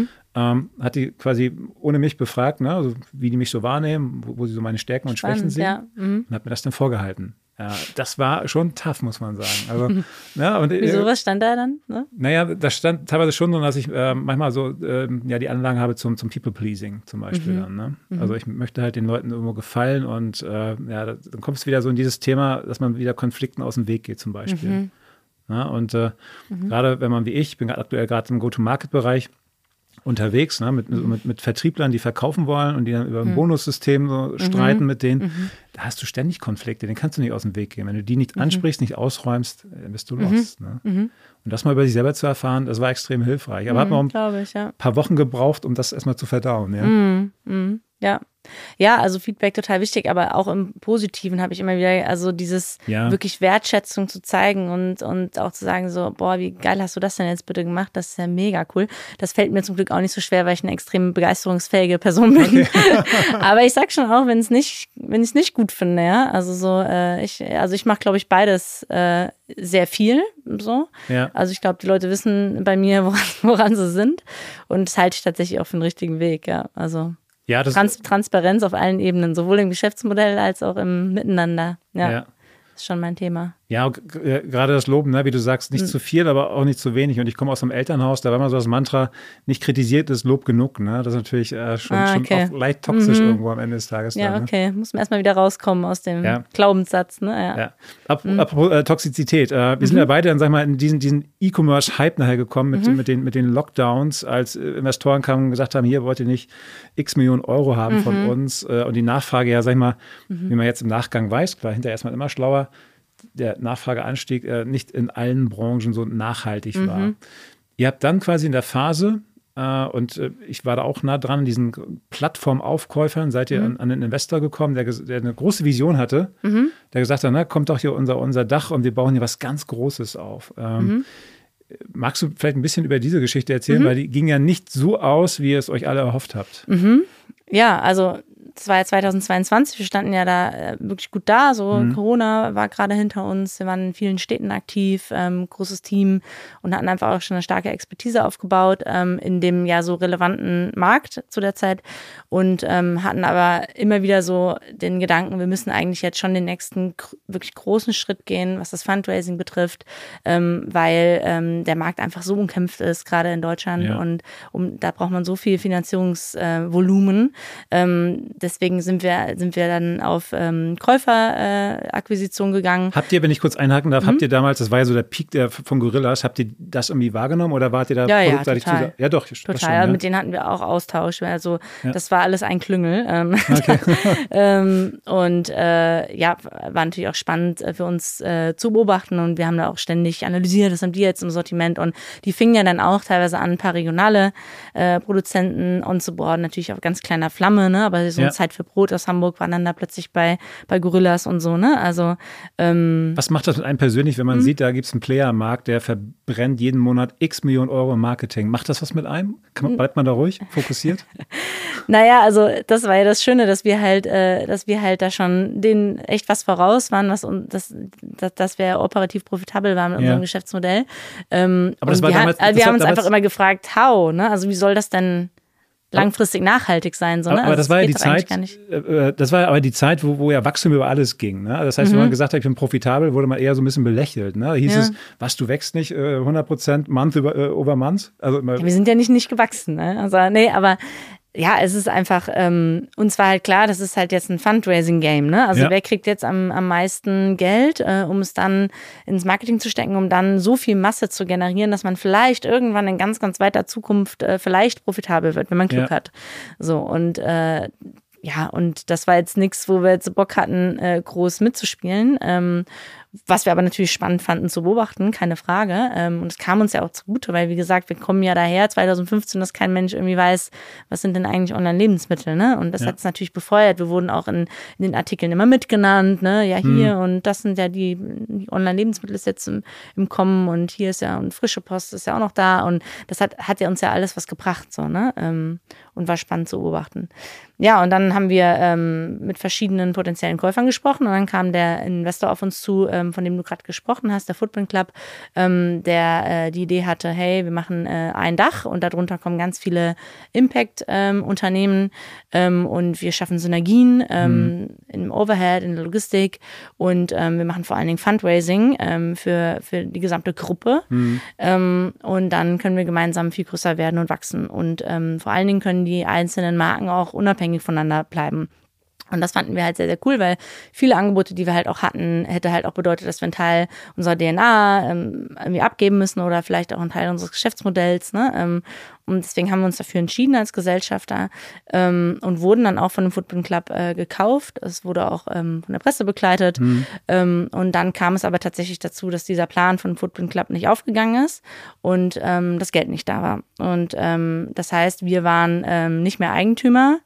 Hat die quasi ohne mich befragt, ne? Also wie die mich so wahrnehmen, wo sie so meine Stärken und Schwächen sehen. Und hat mir das dann vorgehalten. Ja, das war schon tough, muss man sagen. Also, ja, und, wieso, was stand da dann? Ne? Naja, da stand teilweise schon so, dass ich manchmal so die Anlagen habe zum People-Pleasing zum Beispiel dann. Ne? Also ich möchte halt den Leuten irgendwo gefallen und dann kommt es wieder so in dieses Thema, dass man wieder Konflikten aus dem Weg geht zum Beispiel. Ja, und gerade wenn man wie ich bin aktuell gerade im Go-to-Market-Bereich unterwegs, ne, mit Vertrieblern, die verkaufen wollen und die dann über ein Bonussystem so streiten mit denen. Da hast du ständig Konflikte, den kannst du nicht aus dem Weg gehen. Wenn du die nicht ansprichst, nicht ausräumst, dann bist du lost. Ne? Und das mal über sich selber zu erfahren, das war extrem hilfreich. Aber hat man ein paar Wochen gebraucht, um das erstmal zu verdauen. Ja. Ja, also Feedback total wichtig, aber auch im Positiven habe ich immer wieder, also dieses wirklich Wertschätzung zu zeigen und auch zu sagen so, boah, wie geil hast du das denn jetzt bitte gemacht, das ist ja mega cool. Das fällt mir zum Glück auch nicht so schwer, weil ich eine extrem begeisterungsfähige Person bin. Okay. Aber ich sag schon auch, wenn ich es nicht gut finde, ja, also so, ich mache, glaube ich, beides sehr viel, so. Ja. Also ich glaube, die Leute wissen bei mir, woran sie sind und das halte ich tatsächlich auch für den richtigen Weg, ja, also. Ja, Transparenz auf allen Ebenen, sowohl im Geschäftsmodell als auch im Miteinander. Ja. ist schon mein Thema. Ja, gerade das Loben, ne, wie du sagst, nicht zu viel, aber auch nicht zu wenig. Und ich komme aus einem Elternhaus, da war immer so das Mantra, nicht kritisiert ist Lob genug. Ne? Das ist natürlich schon auch leicht toxisch irgendwo am Ende des Tages. Ja, dann, okay. Muss man erstmal wieder rauskommen aus dem Glaubenssatz. Ne? Ja. Apropos Toxizität. Wir sind ja beide dann, sag ich mal, in diesen E-Commerce-Hype nachher gekommen mit den Lockdowns, als Investoren kamen und gesagt haben, hier wollt ihr nicht x Millionen Euro haben von uns. Und die Nachfrage, ja, sag ich mal, wie man jetzt im Nachgang weiß, klar, hinterher ist man immer schlauer, der Nachfrageanstieg nicht in allen Branchen so nachhaltig war. Ihr habt dann quasi in der Phase, und ich war da auch nah dran, diesen Plattformaufkäufern, seid ihr an einen Investor gekommen, der eine große Vision hatte, der gesagt hat, na, kommt doch hier unser Dach und wir bauen hier was ganz Großes auf. Magst du vielleicht ein bisschen über diese Geschichte erzählen, weil die ging ja nicht so aus, wie ihr es euch alle erhofft habt. Ja, also das war ja 2022, wir standen ja da wirklich gut da, so Corona war gerade hinter uns, wir waren in vielen Städten aktiv, großes Team und hatten einfach auch schon eine starke Expertise aufgebaut in dem ja so relevanten Markt zu der Zeit und hatten aber immer wieder so den Gedanken, wir müssen eigentlich jetzt schon den nächsten wirklich großen Schritt gehen, was das Fundraising betrifft, weil der Markt einfach so umkämpft ist, gerade in Deutschland und da braucht man so viel Finanzierungsvolumen. Deswegen sind wir dann auf Käuferakquisition gegangen. Habt ihr, wenn ich kurz einhaken darf, habt ihr damals, das war ja so der Peak von Gorillas, habt ihr das irgendwie wahrgenommen oder wart ihr da produktseitig total. Ja, doch. Total, schon, ja. Mit denen hatten wir auch Austausch. Also das war alles ein Klüngel. Okay. War natürlich auch spannend für uns zu beobachten und wir haben da auch ständig analysiert, was haben die jetzt im Sortiment und die fingen ja dann auch teilweise an, ein paar regionale Produzenten onzuboarden, natürlich auf ganz kleiner Flamme, ne? Aber so Zeit für Brot aus Hamburg war dann da plötzlich bei Gorillas und so, ne? Also was macht das mit einem persönlich, wenn man sieht, da gibt es einen Player am Markt, der verbrennt jeden Monat x Millionen Euro im Marketing. Macht das was mit einem? Bleibt man da ruhig, fokussiert? Naja, also das war ja das Schöne, dass wir halt da schon denen echt was voraus waren, dass wir operativ profitabel waren mit unserem Geschäftsmodell. Aber das war damals, wir haben uns einfach immer gefragt, how, ne? Also wie soll das denn langfristig nachhaltig sein. So, ne? Aber das war ja die Zeit, wo ja Wachstum über alles ging. Ne? Das heißt, wenn man gesagt hat, ich bin profitabel, wurde man eher so ein bisschen belächelt. Ne? Da hieß es, was, du wächst nicht 100% Month over Month? Also wir sind ja nicht gewachsen. Ne? Also, nee, aber ja, es ist einfach, uns war halt klar, das ist halt jetzt ein Fundraising-Game, ne? Also wer kriegt jetzt am meisten Geld, um es dann ins Marketing zu stecken, um dann so viel Masse zu generieren, dass man vielleicht irgendwann in ganz, ganz weiter Zukunft vielleicht profitabel wird, wenn man Glück hat. So, und und das war jetzt nichts, wo wir jetzt Bock hatten, groß mitzuspielen. Was wir aber natürlich spannend fanden zu beobachten, keine Frage. Und es kam uns ja auch zugute, weil, wie gesagt, wir kommen ja daher, 2015, dass kein Mensch irgendwie weiß, was sind denn eigentlich Online-Lebensmittel, ne? Und das hat es natürlich befeuert. Wir wurden auch in den Artikeln immer mitgenannt, ne? Ja, hier und das sind ja die Online-Lebensmittel ist jetzt im Kommen und hier ist ja und frische Post ist ja auch noch da. Und das hat ja uns ja alles was gebracht, so, ne? Und war spannend zu beobachten. Ja, und dann haben wir mit verschiedenen potenziellen Käufern gesprochen und dann kam der Investor auf uns zu, von dem du gerade gesprochen hast, der Footprint Club, der die Idee hatte, hey, wir machen ein Dach und darunter kommen ganz viele Impact-Unternehmen und wir schaffen Synergien im Overhead, in der Logistik und wir machen vor allen Dingen Fundraising für die gesamte Gruppe und dann können wir gemeinsam viel größer werden und wachsen und vor allen Dingen können die einzelnen Marken auch unabhängig voneinander bleiben. Und das fanden wir halt sehr, sehr cool, weil viele Angebote, die wir halt auch hatten, hätte halt auch bedeutet, dass wir einen Teil unserer DNA irgendwie abgeben müssen oder vielleicht auch einen Teil unseres Geschäftsmodells. Ne? Und deswegen haben wir uns dafür entschieden als Gesellschafter und wurden dann auch von dem Footprint Club gekauft. Es wurde auch von der Presse begleitet. Und dann kam es aber tatsächlich dazu, dass dieser Plan von Footprint Club nicht aufgegangen ist und das Geld nicht da war. Und das heißt, wir waren nicht mehr Eigentümer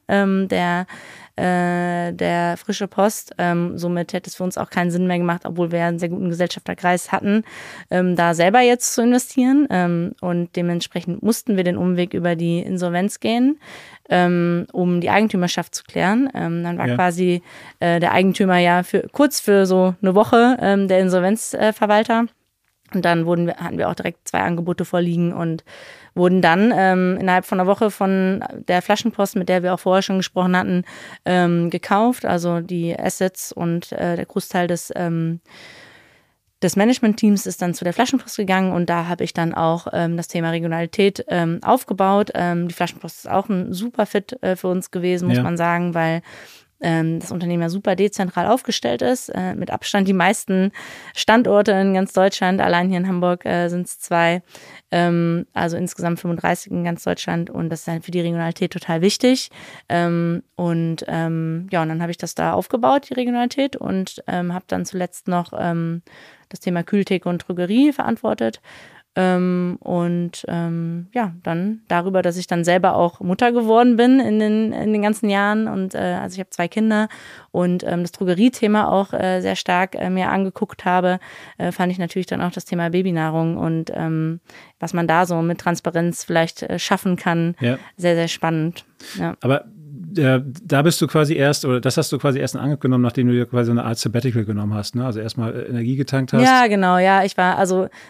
der Frische Post. Somit hätte es für uns auch keinen Sinn mehr gemacht, obwohl wir einen sehr guten Gesellschafterkreis hatten, da selber jetzt zu investieren. Und dementsprechend mussten wir den Umweg über die Insolvenz gehen, um die Eigentümerschaft zu klären. Dann war quasi der Eigentümer ja kurz für so eine Woche der Insolvenzverwalter. Und dann hatten wir auch direkt 2 Angebote vorliegen und wurden dann innerhalb von einer Woche von der Flaschenpost, mit der wir auch vorher schon gesprochen hatten, gekauft. Also die Assets und der Großteil des Management-Teams ist dann zu der Flaschenpost gegangen und da habe ich dann auch das Thema Regionalität aufgebaut. Die Flaschenpost ist auch ein super Fit für uns gewesen, muss man sagen, weil das Unternehmen ja super dezentral aufgestellt ist, mit Abstand die meisten Standorte in ganz Deutschland. Allein hier in Hamburg sind es 2, also insgesamt 35 in ganz Deutschland und das ist halt für die Regionalität total wichtig. Und dann habe ich das da aufgebaut, die Regionalität, und habe dann zuletzt noch das Thema Kühltheke und Drogerie verantwortet. Dann darüber, dass ich dann selber auch Mutter geworden bin in den ganzen Jahren und also ich habe 2 Kinder und das Drogeriethema auch sehr stark mir angeguckt habe, fand ich natürlich dann auch das Thema Babynahrung und was man da so mit Transparenz vielleicht schaffen kann, sehr, sehr spannend. Ja. Aber da bist du quasi das hast du quasi erst in Angriff genommen, nachdem du dir quasi eine Art Sabbatical genommen hast, ne? Also erstmal Energie getankt hast. Ja, genau, ja. Ich war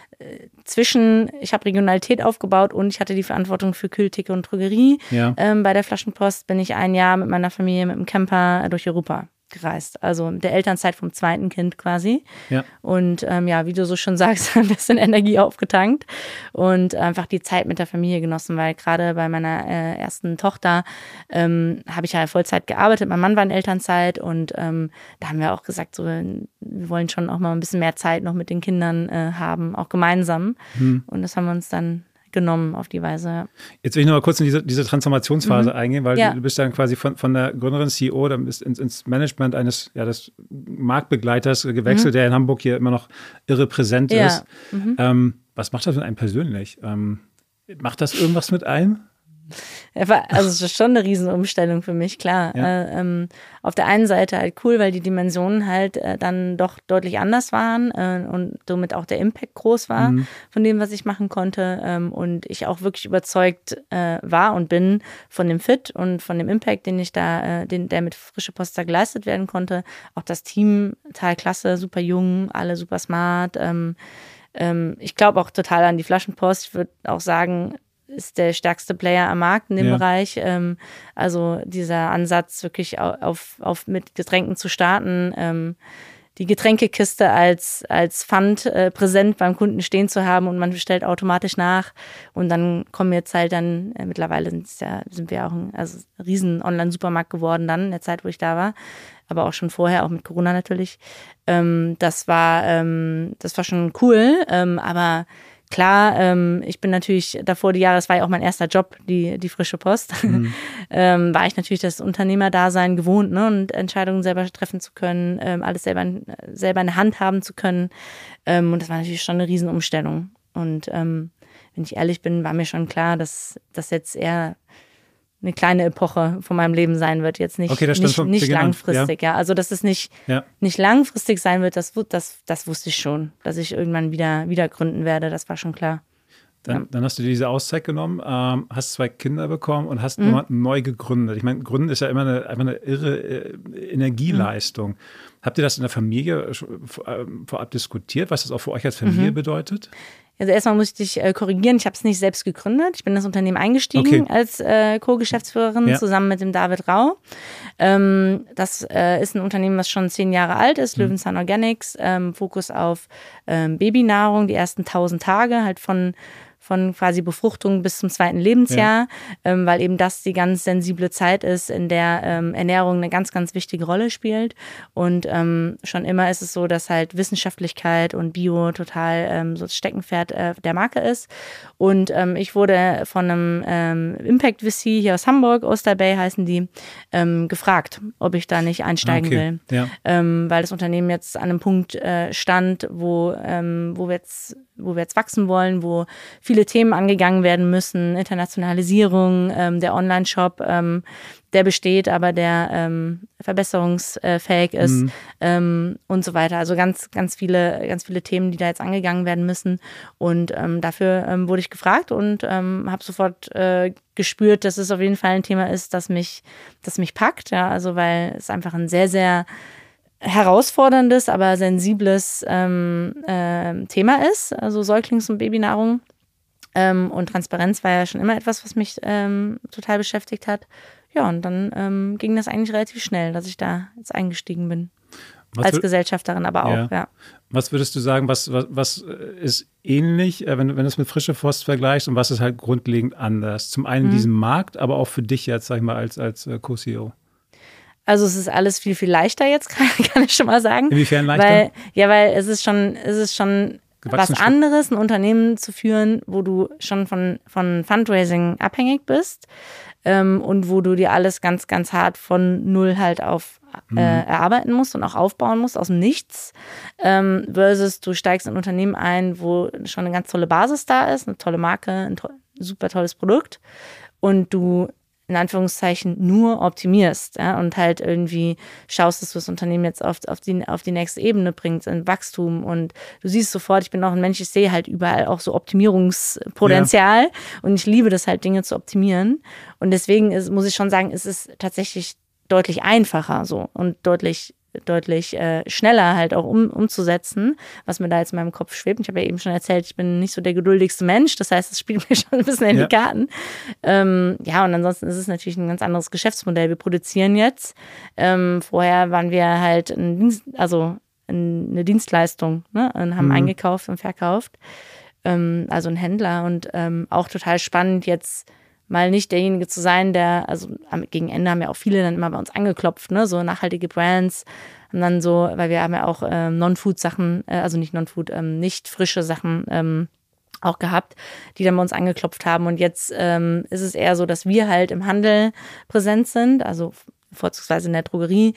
ich habe Regionalität aufgebaut und ich hatte die Verantwortung für Kühltheke und Drogerie. Ja. Bei der Flaschenpost bin ich ein Jahr mit meiner Familie mit dem Camper durch Europa gereist. Also mit der Elternzeit vom 2. Kind quasi. Ja. Und wie du so schon sagst, ein bisschen Energie aufgetankt und einfach die Zeit mit der Familie genossen, weil gerade bei meiner ersten Tochter habe ich ja Vollzeit gearbeitet. Mein Mann war in Elternzeit und da haben wir auch gesagt, so, wir wollen schon auch mal ein bisschen mehr Zeit noch mit den Kindern haben, auch gemeinsam. Und das haben wir uns dann genommen auf die Weise. Jetzt will ich noch mal kurz in diese Transformationsphase eingehen, weil du bist dann quasi von der Gründerin, CEO, dann bist ins Management des Marktbegleiters gewechselt, der in Hamburg hier immer noch irre präsent ist. Was macht das mit einem persönlich? Macht das irgendwas mit einem? Also es ist schon eine Riesenumstellung für mich, klar. Ja. Auf der einen Seite halt cool, weil die Dimensionen halt dann doch deutlich anders waren und somit auch der Impact groß war von dem, was ich machen konnte. Und ich auch wirklich überzeugt war und bin von dem Fit und von dem Impact, den ich da, der mit Frische Post da geleistet werden konnte. Auch das Team, total klasse, super jung, alle super smart. Ich glaube auch total an die Flaschenpost. Ich würde auch sagen, ist der stärkste Player am Markt in dem Bereich. Also dieser Ansatz, wirklich mit Getränken zu starten, die Getränkekiste als Pfand präsent beim Kunden stehen zu haben und man bestellt automatisch nach. Und dann kommen jetzt halt dann, mittlerweile sind wir auch ein riesen Online-Supermarkt geworden dann in der Zeit, wo ich da war. Aber auch schon vorher, auch mit Corona natürlich. Das war schon cool, aber klar, ich bin natürlich davor die Jahre, das war ja auch mein erster Job, die Frische Post, war ich natürlich das Unternehmerdasein gewohnt, ne, und Entscheidungen selber treffen zu können, alles selber in der Hand haben zu können. Und das war natürlich schon eine Riesenumstellung. Und wenn ich ehrlich bin, war mir schon klar, dass das jetzt eher eine kleine Epoche von meinem Leben sein wird, jetzt nicht langfristig. Ja. Also dass es nicht langfristig sein wird, das wusste ich schon, dass ich irgendwann wieder gründen werde, das war schon klar. Dann hast du dir diese Auszeit genommen, hast 2 Kinder bekommen und hast neu gegründet. Ich meine, Gründen ist ja immer einfach eine irre Energieleistung. Habt ihr das in der Familie vorab diskutiert, was das auch für euch als Familie bedeutet? Also erstmal muss ich dich korrigieren, ich habe es nicht selbst gegründet. Ich bin in das Unternehmen eingestiegen als Co-Geschäftsführerin zusammen mit dem David Rau. Das ist ein Unternehmen, was schon 10 Jahre alt ist, Löwenzahn Organics, Fokus auf Babynahrung, die ersten 1000 Tage, halt von quasi Befruchtung bis zum 2. Lebensjahr, weil eben das die ganz sensible Zeit ist, in der Ernährung eine ganz, ganz wichtige Rolle spielt. Und schon immer ist es so, dass halt Wissenschaftlichkeit und Bio total so das Steckenpferd der Marke ist. Und ich wurde von einem Impact VC hier aus Hamburg, Oyster Bay heißen die, gefragt, ob ich da nicht einsteigen will. Ja. Weil das Unternehmen jetzt an einem Punkt stand, wo wir jetzt wachsen wollen, wo viele Themen angegangen werden müssen, Internationalisierung, der Online-Shop, der besteht, aber der verbesserungsfähig ist und so weiter. Also ganz, ganz viele Themen, die da jetzt angegangen werden müssen. Und dafür wurde ich gefragt und habe sofort gespürt, dass es auf jeden Fall ein Thema ist, das mich packt. Ja, also weil es einfach ein sehr, sehr herausforderndes, aber sensibles Thema ist, also Säuglings- und Babynahrung. Und Transparenz war ja schon immer etwas, was mich total beschäftigt hat. Ja, und dann ging das eigentlich relativ schnell, dass ich da jetzt eingestiegen bin. Als Gesellschafterin aber auch, ja. Was würdest du sagen, was ist ähnlich, wenn du es mit Frische Post vergleichst und was ist halt grundlegend anders? Zum einen diesen Markt, aber auch für dich jetzt, sag ich mal, als Co-CEO. Also es ist alles viel, viel leichter jetzt, kann ich schon mal sagen. Inwiefern leichter? Weil es ist schon was anderes, ein Unternehmen zu führen, wo du schon von Fundraising abhängig bist und wo du dir alles ganz, ganz hart von null halt auf erarbeiten musst und auch aufbauen musst aus dem Nichts, versus du steigst in ein Unternehmen ein, wo schon eine ganz tolle Basis da ist, eine tolle Marke, ein super tolles Produkt und du in Anführungszeichen nur optimierst, ja, und halt irgendwie schaust, dass du das Unternehmen jetzt auf die nächste Ebene bringst, in Wachstum und du siehst sofort, ich bin auch ein Mensch, ich sehe halt überall auch so Optimierungspotenzial und ich liebe das halt, Dinge zu optimieren und deswegen muss ich schon sagen, es ist tatsächlich deutlich einfacher so und deutlich schneller halt auch umzusetzen, was mir da jetzt in meinem Kopf schwebt. Ich habe ja eben schon erzählt, ich bin nicht so der geduldigste Mensch, das heißt, es spielt mir schon ein bisschen in die Karten. Ja, und ansonsten ist es natürlich ein ganz anderes Geschäftsmodell. Wir produzieren jetzt. Vorher waren wir halt eine Dienstleistung, ne? Und haben eingekauft und verkauft. Also ein Händler und auch total spannend jetzt mal nicht derjenige zu sein, gegen Ende haben ja auch viele dann immer bei uns angeklopft, ne, so nachhaltige Brands und dann so, weil wir haben ja auch Non-Food-Sachen, also nicht Non-Food, nicht frische Sachen auch gehabt, die dann bei uns angeklopft haben und jetzt ist es eher so, dass wir halt im Handel präsent sind, also vorzugsweise in der Drogerie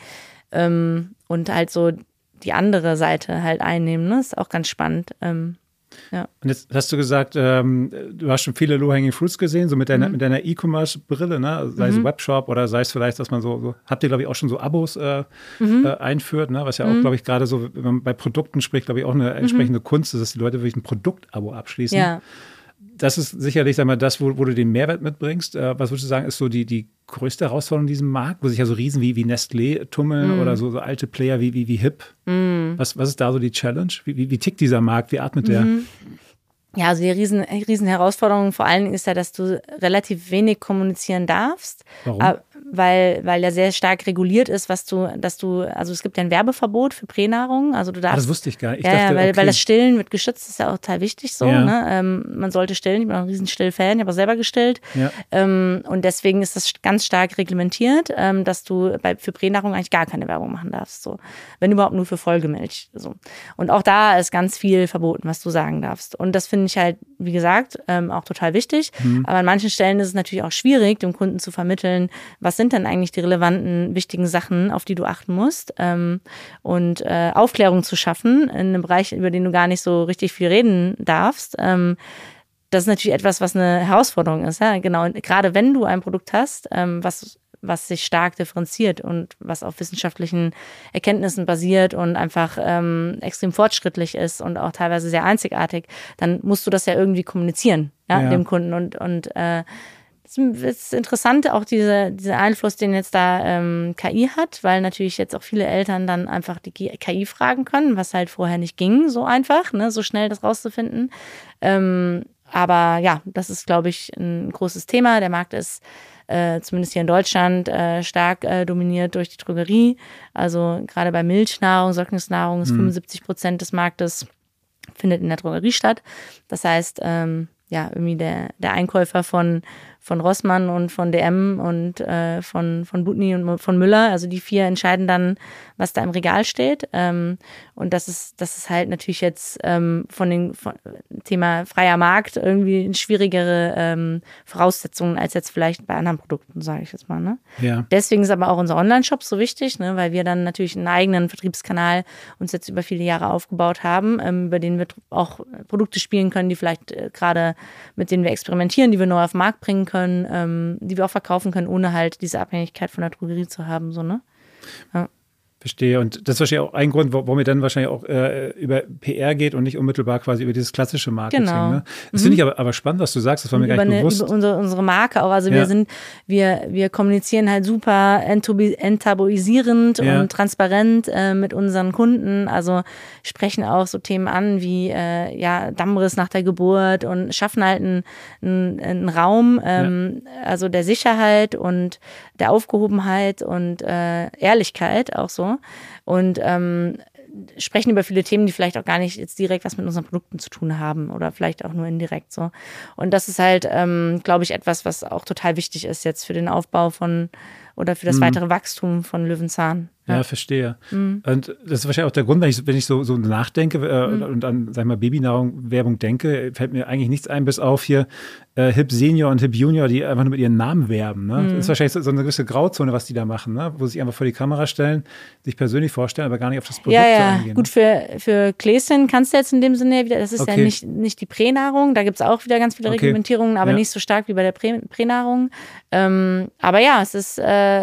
und halt so die andere Seite halt einnehmen, ne, ist auch ganz spannend. Ja. Und jetzt hast du gesagt, du hast schon viele Low-Hanging Fruits gesehen, so mit deiner E-Commerce-Brille, ne? Sei es Webshop oder sei es vielleicht, dass man so habt ihr, glaube ich, auch schon so Abos einführt, ne? Was ja auch, glaube ich, gerade so, wenn man bei Produkten spricht, glaube ich, auch eine entsprechende Kunst ist, dass die Leute wirklich ein Produktabo abschließen. Ja. Das ist sicherlich, sag mal, das, wo du den Mehrwert mitbringst. Was würdest du sagen, ist so die größte Herausforderung in diesem Markt, wo sich ja so Riesen wie Nestlé tummeln oder so alte Player wie HIP? Was ist da so die Challenge? Wie tickt dieser Markt? Wie atmet der? Ja, also die riesen Herausforderung vor allen Dingen ist ja, dass du relativ wenig kommunizieren darfst. Warum? Weil ja sehr stark reguliert ist, also es gibt ja ein Werbeverbot für Pränahrung, also du darfst. Das wusste ich gar nicht. Weil das Stillen wird geschützt, ist ja auch total wichtig so, ne? Man sollte stillen, ich bin auch ein riesen Still-Fan, ich habe auch selber gestillt. Ja. Und deswegen ist das ganz stark reglementiert, dass du für Pränahrung eigentlich gar keine Werbung machen darfst, so. Wenn überhaupt nur für Folgemilch, so. Und auch da ist ganz viel verboten, was du sagen darfst. Und das finde ich halt, wie gesagt, auch total wichtig. Aber an manchen Stellen ist es natürlich auch schwierig, dem Kunden zu vermitteln, was sind denn eigentlich die relevanten, wichtigen Sachen, auf die du achten musst und Aufklärung zu schaffen in einem Bereich, über den du gar nicht so richtig viel reden darfst. Das ist natürlich etwas, was eine Herausforderung ist. Ja? Genau. Und gerade wenn du ein Produkt hast, was sich stark differenziert und was auf wissenschaftlichen Erkenntnissen basiert und einfach extrem fortschrittlich ist und auch teilweise sehr einzigartig, dann musst du das ja irgendwie kommunizieren, dem Kunden. Und es ist interessant, auch dieser Einfluss, den jetzt da KI hat, weil natürlich jetzt auch viele Eltern dann einfach die KI fragen können, was halt vorher nicht ging, so einfach, ne, so schnell das rauszufinden. Aber ja, das ist, glaube ich, ein großes Thema. Der Markt ist zumindest hier in Deutschland stark dominiert durch die Drogerie. Also gerade bei Milchnahrung, Säuglingsnahrung ist 75% des Marktes findet in der Drogerie statt. Das heißt, irgendwie der Einkäufer von Rossmann und von DM und von Butni und von Müller, also die 4 entscheiden dann, was da im Regal steht. Und das ist halt natürlich jetzt von Thema freier Markt irgendwie eine schwierigere Voraussetzungen als jetzt vielleicht bei anderen Produkten, sage ich jetzt mal. Ne? Ja. Deswegen ist aber auch unser Online-Shop so wichtig, ne? Weil wir dann natürlich einen eigenen Vertriebskanal uns jetzt über viele Jahre aufgebaut haben, über den wir auch Produkte spielen können, die vielleicht gerade mit denen wir experimentieren, die wir neu auf den Markt bringen können, die wir auch verkaufen können, ohne halt diese Abhängigkeit von der Drogerie zu haben. So, ne? Ja. Verstehe. Und das ist wahrscheinlich auch ein Grund, warum ihr dann wahrscheinlich auch über PR geht und nicht unmittelbar quasi über dieses klassische Marketing. Genau. Ne? Das finde ich aber spannend, was du sagst. Das war mir gar nicht bewusst. Über unsere Marke auch. Also wir kommunizieren halt super enttabuisierend und transparent mit unseren Kunden. Also sprechen auch so Themen an wie Dammriss nach der Geburt und schaffen halt einen Raum, also der Sicherheit und der Aufgehobenheit und Ehrlichkeit auch so und sprechen über viele Themen, die vielleicht auch gar nicht jetzt direkt was mit unseren Produkten zu tun haben oder vielleicht auch nur indirekt so. Und das ist halt, glaube ich, etwas, was auch total wichtig ist jetzt für den Aufbau oder für das weitere Wachstum von Löwenzahn. Ja, verstehe. Und das ist wahrscheinlich auch der Grund, wenn ich so nachdenke und an, sag ich mal, Babynahrung-Werbung denke, fällt mir eigentlich nichts ein, bis auf hier Hip Senior und Hip Junior, die einfach nur mit ihren Namen werben. Ne? Das ist wahrscheinlich so eine gewisse Grauzone, was die da machen, ne? Wo sie sich einfach vor die Kamera stellen, sich persönlich vorstellen, aber gar nicht auf das Produkt eingehen. Gut, für Gläschen kannst du jetzt in dem Sinne wieder, das ist ja nicht die Pränahrung, da gibt es auch wieder ganz viele Reglementierungen, aber nicht so stark wie bei der Pränahrung. Aber ja, es ist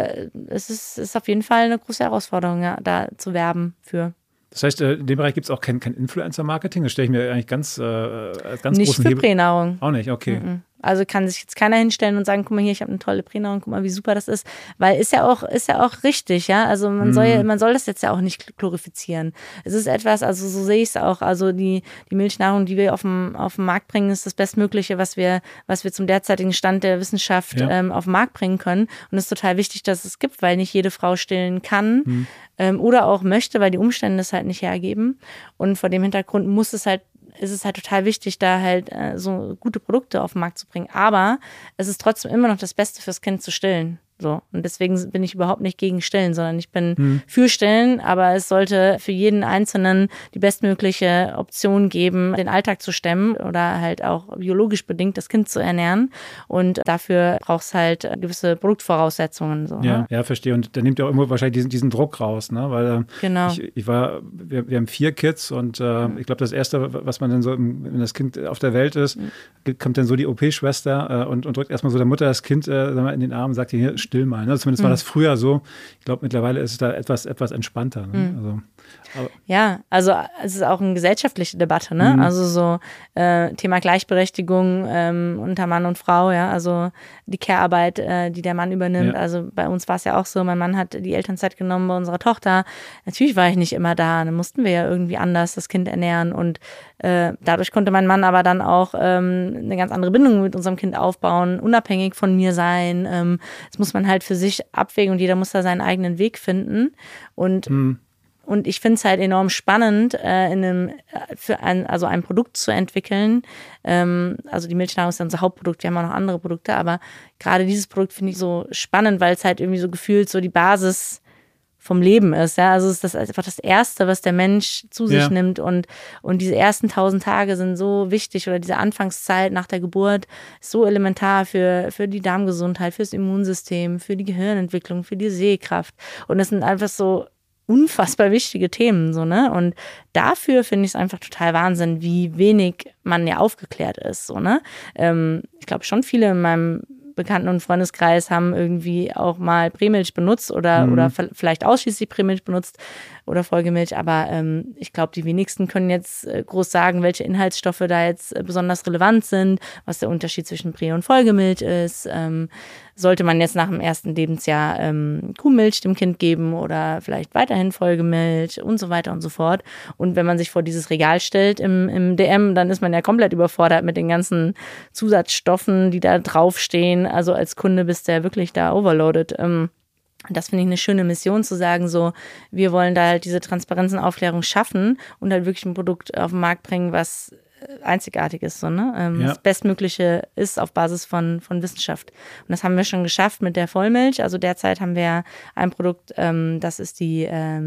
auf jeden Fall eine große Herausforderung, ja, da zu werben für. Das heißt, in dem Bereich gibt es auch kein Influencer-Marketing? Das stelle ich mir eigentlich ganz großen Nicht für Pränahrung. Auch nicht, okay. Also kann sich jetzt keiner hinstellen und sagen, guck mal hier, ich habe eine tolle Pränahrung, guck mal, wie super das ist. Weil ist ja auch richtig, ja. Also man soll das jetzt ja auch nicht glorifizieren. Es ist etwas, also so sehe ich es auch. Also die Milchnahrung, die wir auf den Markt bringen, ist das Bestmögliche, was wir zum derzeitigen Stand der Wissenschaft auf den Markt bringen können. Und es ist total wichtig, dass es gibt, weil nicht jede Frau stillen kann oder auch möchte, weil die Umstände es halt nicht hergeben. Und vor dem Hintergrund ist es halt total wichtig, da halt so gute Produkte auf den Markt zu bringen. Aber es ist trotzdem immer noch das Beste fürs Kind zu stillen. So. Und deswegen bin ich überhaupt nicht gegen Stillen, sondern ich bin für Stillen, aber es sollte für jeden Einzelnen die bestmögliche Option geben, den Alltag zu stemmen oder halt auch biologisch bedingt das Kind zu ernähren. Und dafür braucht es halt gewisse Produktvoraussetzungen. So, ja, verstehe. Und da nimmt ihr auch immer wahrscheinlich diesen Druck raus, ne? Weil genau. wir haben 4 Kids und ich glaube, das Erste, was man dann so, wenn das Kind auf der Welt ist, kommt dann so die OP-Schwester und drückt erstmal so der Mutter das Kind in den Arm und sagt, hier, still mal. Ne? Zumindest war das früher so. Ich glaube, mittlerweile ist es da etwas entspannter. Ne? Also es ist auch eine gesellschaftliche Debatte, ne? Also so Thema Gleichberechtigung unter Mann und Frau, ja, also die Care-Arbeit, die der Mann übernimmt. Ja. Also bei uns war es ja auch so, mein Mann hat die Elternzeit genommen bei unserer Tochter. Natürlich war ich nicht immer da, dann mussten wir ja irgendwie anders das Kind ernähren und dadurch konnte mein Mann aber dann auch eine ganz andere Bindung mit unserem Kind aufbauen, unabhängig von mir sein. Das muss man halt für sich abwägen und jeder muss da seinen eigenen Weg finden. Und ich finde es halt enorm spannend, ein Produkt zu entwickeln. Also die Milchnahrung ist ja unser Hauptprodukt, wir haben auch noch andere Produkte, aber gerade dieses Produkt finde ich so spannend, weil es halt irgendwie so gefühlt so die Basis vom Leben ist. Ja? Also es ist einfach das Erste, was der Mensch zu sich nimmt und diese ersten 1000 Tage sind so wichtig oder diese Anfangszeit nach der Geburt ist so elementar für die Darmgesundheit, fürs Immunsystem, für die Gehirnentwicklung, für die Sehkraft und das sind einfach so unfassbar wichtige Themen, so, ne? Und dafür finde ich es einfach total Wahnsinn, wie wenig man ja aufgeklärt ist, so, ne? Ich glaube schon viele in meinem Bekannten- und Freundeskreis haben irgendwie auch mal Prämilch benutzt oder vielleicht ausschließlich Prämilch benutzt oder Folgemilch, aber ich glaube, die wenigsten können jetzt groß sagen, welche Inhaltsstoffe da jetzt besonders relevant sind, was der Unterschied zwischen Prä- und Folgemilch ist. Sollte man jetzt nach dem ersten Lebensjahr Kuhmilch dem Kind geben oder vielleicht weiterhin Folgemilch und so weiter und so fort. Und wenn man sich vor dieses Regal stellt im DM, dann ist man ja komplett überfordert mit den ganzen Zusatzstoffen, die da draufstehen. Also als Kunde bist du ja wirklich da overloaded. Das finde ich eine schöne Mission, zu sagen, so, wir wollen da halt diese Transparenz und Aufklärung schaffen und halt wirklich ein Produkt auf den Markt bringen, was einzigartig ist, so, ne? Das Bestmögliche ist auf Basis von Wissenschaft. Und das haben wir schon geschafft mit der Vollmilch. Also derzeit haben wir ein Produkt, das ist die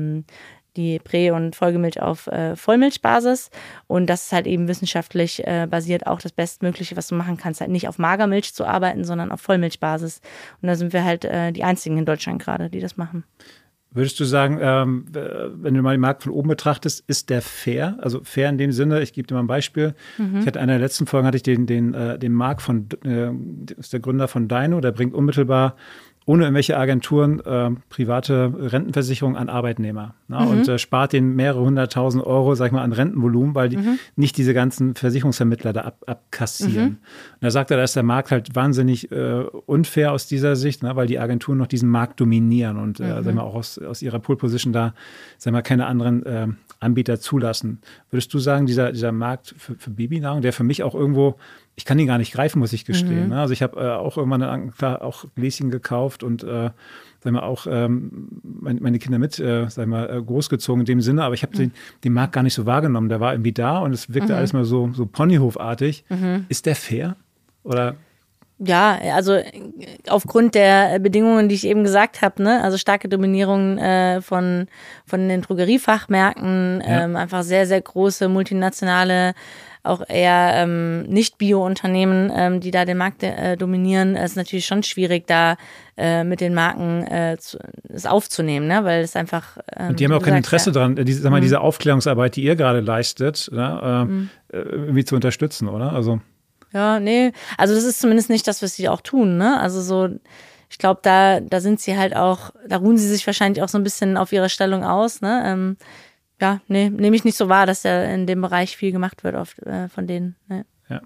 Prä- und Folgemilch auf Vollmilchbasis. Und das ist halt eben wissenschaftlich basiert auch das Bestmögliche, was du machen kannst, halt nicht auf Magermilch zu arbeiten, sondern auf Vollmilchbasis. Und da sind wir halt die einzigen in Deutschland gerade, die das machen. Würdest du sagen, wenn du mal den Markt von oben betrachtest, ist der fair? Also fair in dem Sinne, ich gebe dir mal ein Beispiel. Ich hatte in einer der letzten Folgen den Marc ist der Gründer von Dino, der bringt unmittelbar ohne irgendwelche Agenturen private Rentenversicherung an Arbeitnehmer. Ne? Und spart denen mehrere 100.000 Euro, sag ich mal, an Rentenvolumen, weil die nicht diese ganzen Versicherungsvermittler da abkassieren. Und da sagt er, da ist der Markt halt wahnsinnig unfair aus dieser Sicht, ne? Weil die Agenturen noch diesen Markt dominieren und sag mal, auch aus ihrer Pole Position da, sag mal, keine anderen Anbieter zulassen. Würdest du sagen, dieser Markt für Babynahrung, der für mich auch irgendwo, ich kann ihn gar nicht greifen, muss ich gestehen. Ne? Also ich habe auch irgendwann klar auch Gläschen gekauft und sag mal, auch meine Kinder mit sag mal, großgezogen in dem Sinne, aber ich habe den Markt gar nicht so wahrgenommen. Der war irgendwie da und es wirkte alles mal so Ponyhofartig. Ist der fair? Oder? Ja, also aufgrund der Bedingungen, die ich eben gesagt habe, ne, also starke Dominierung von den Drogeriefachmärkten, einfach sehr, sehr große multinationale, auch eher Nicht-Bio-Unternehmen, die da den Markt dominieren, ist natürlich schon schwierig, da mit den Marken es aufzunehmen, ne, weil es einfach und die haben auch kein Interesse dran, diese Aufklärungsarbeit, die ihr gerade leistet, ne, irgendwie zu unterstützen, oder? Also ja, nee, also das ist zumindest nicht das, was sie auch tun, ne? Also so, ich glaube, da sind sie halt auch, da ruhen sie sich wahrscheinlich auch so ein bisschen auf ihrer Stellung aus, ne? Ja, nee, nehme ich nicht so wahr, dass ja in dem Bereich viel gemacht wird oft von denen. Ne? Ja.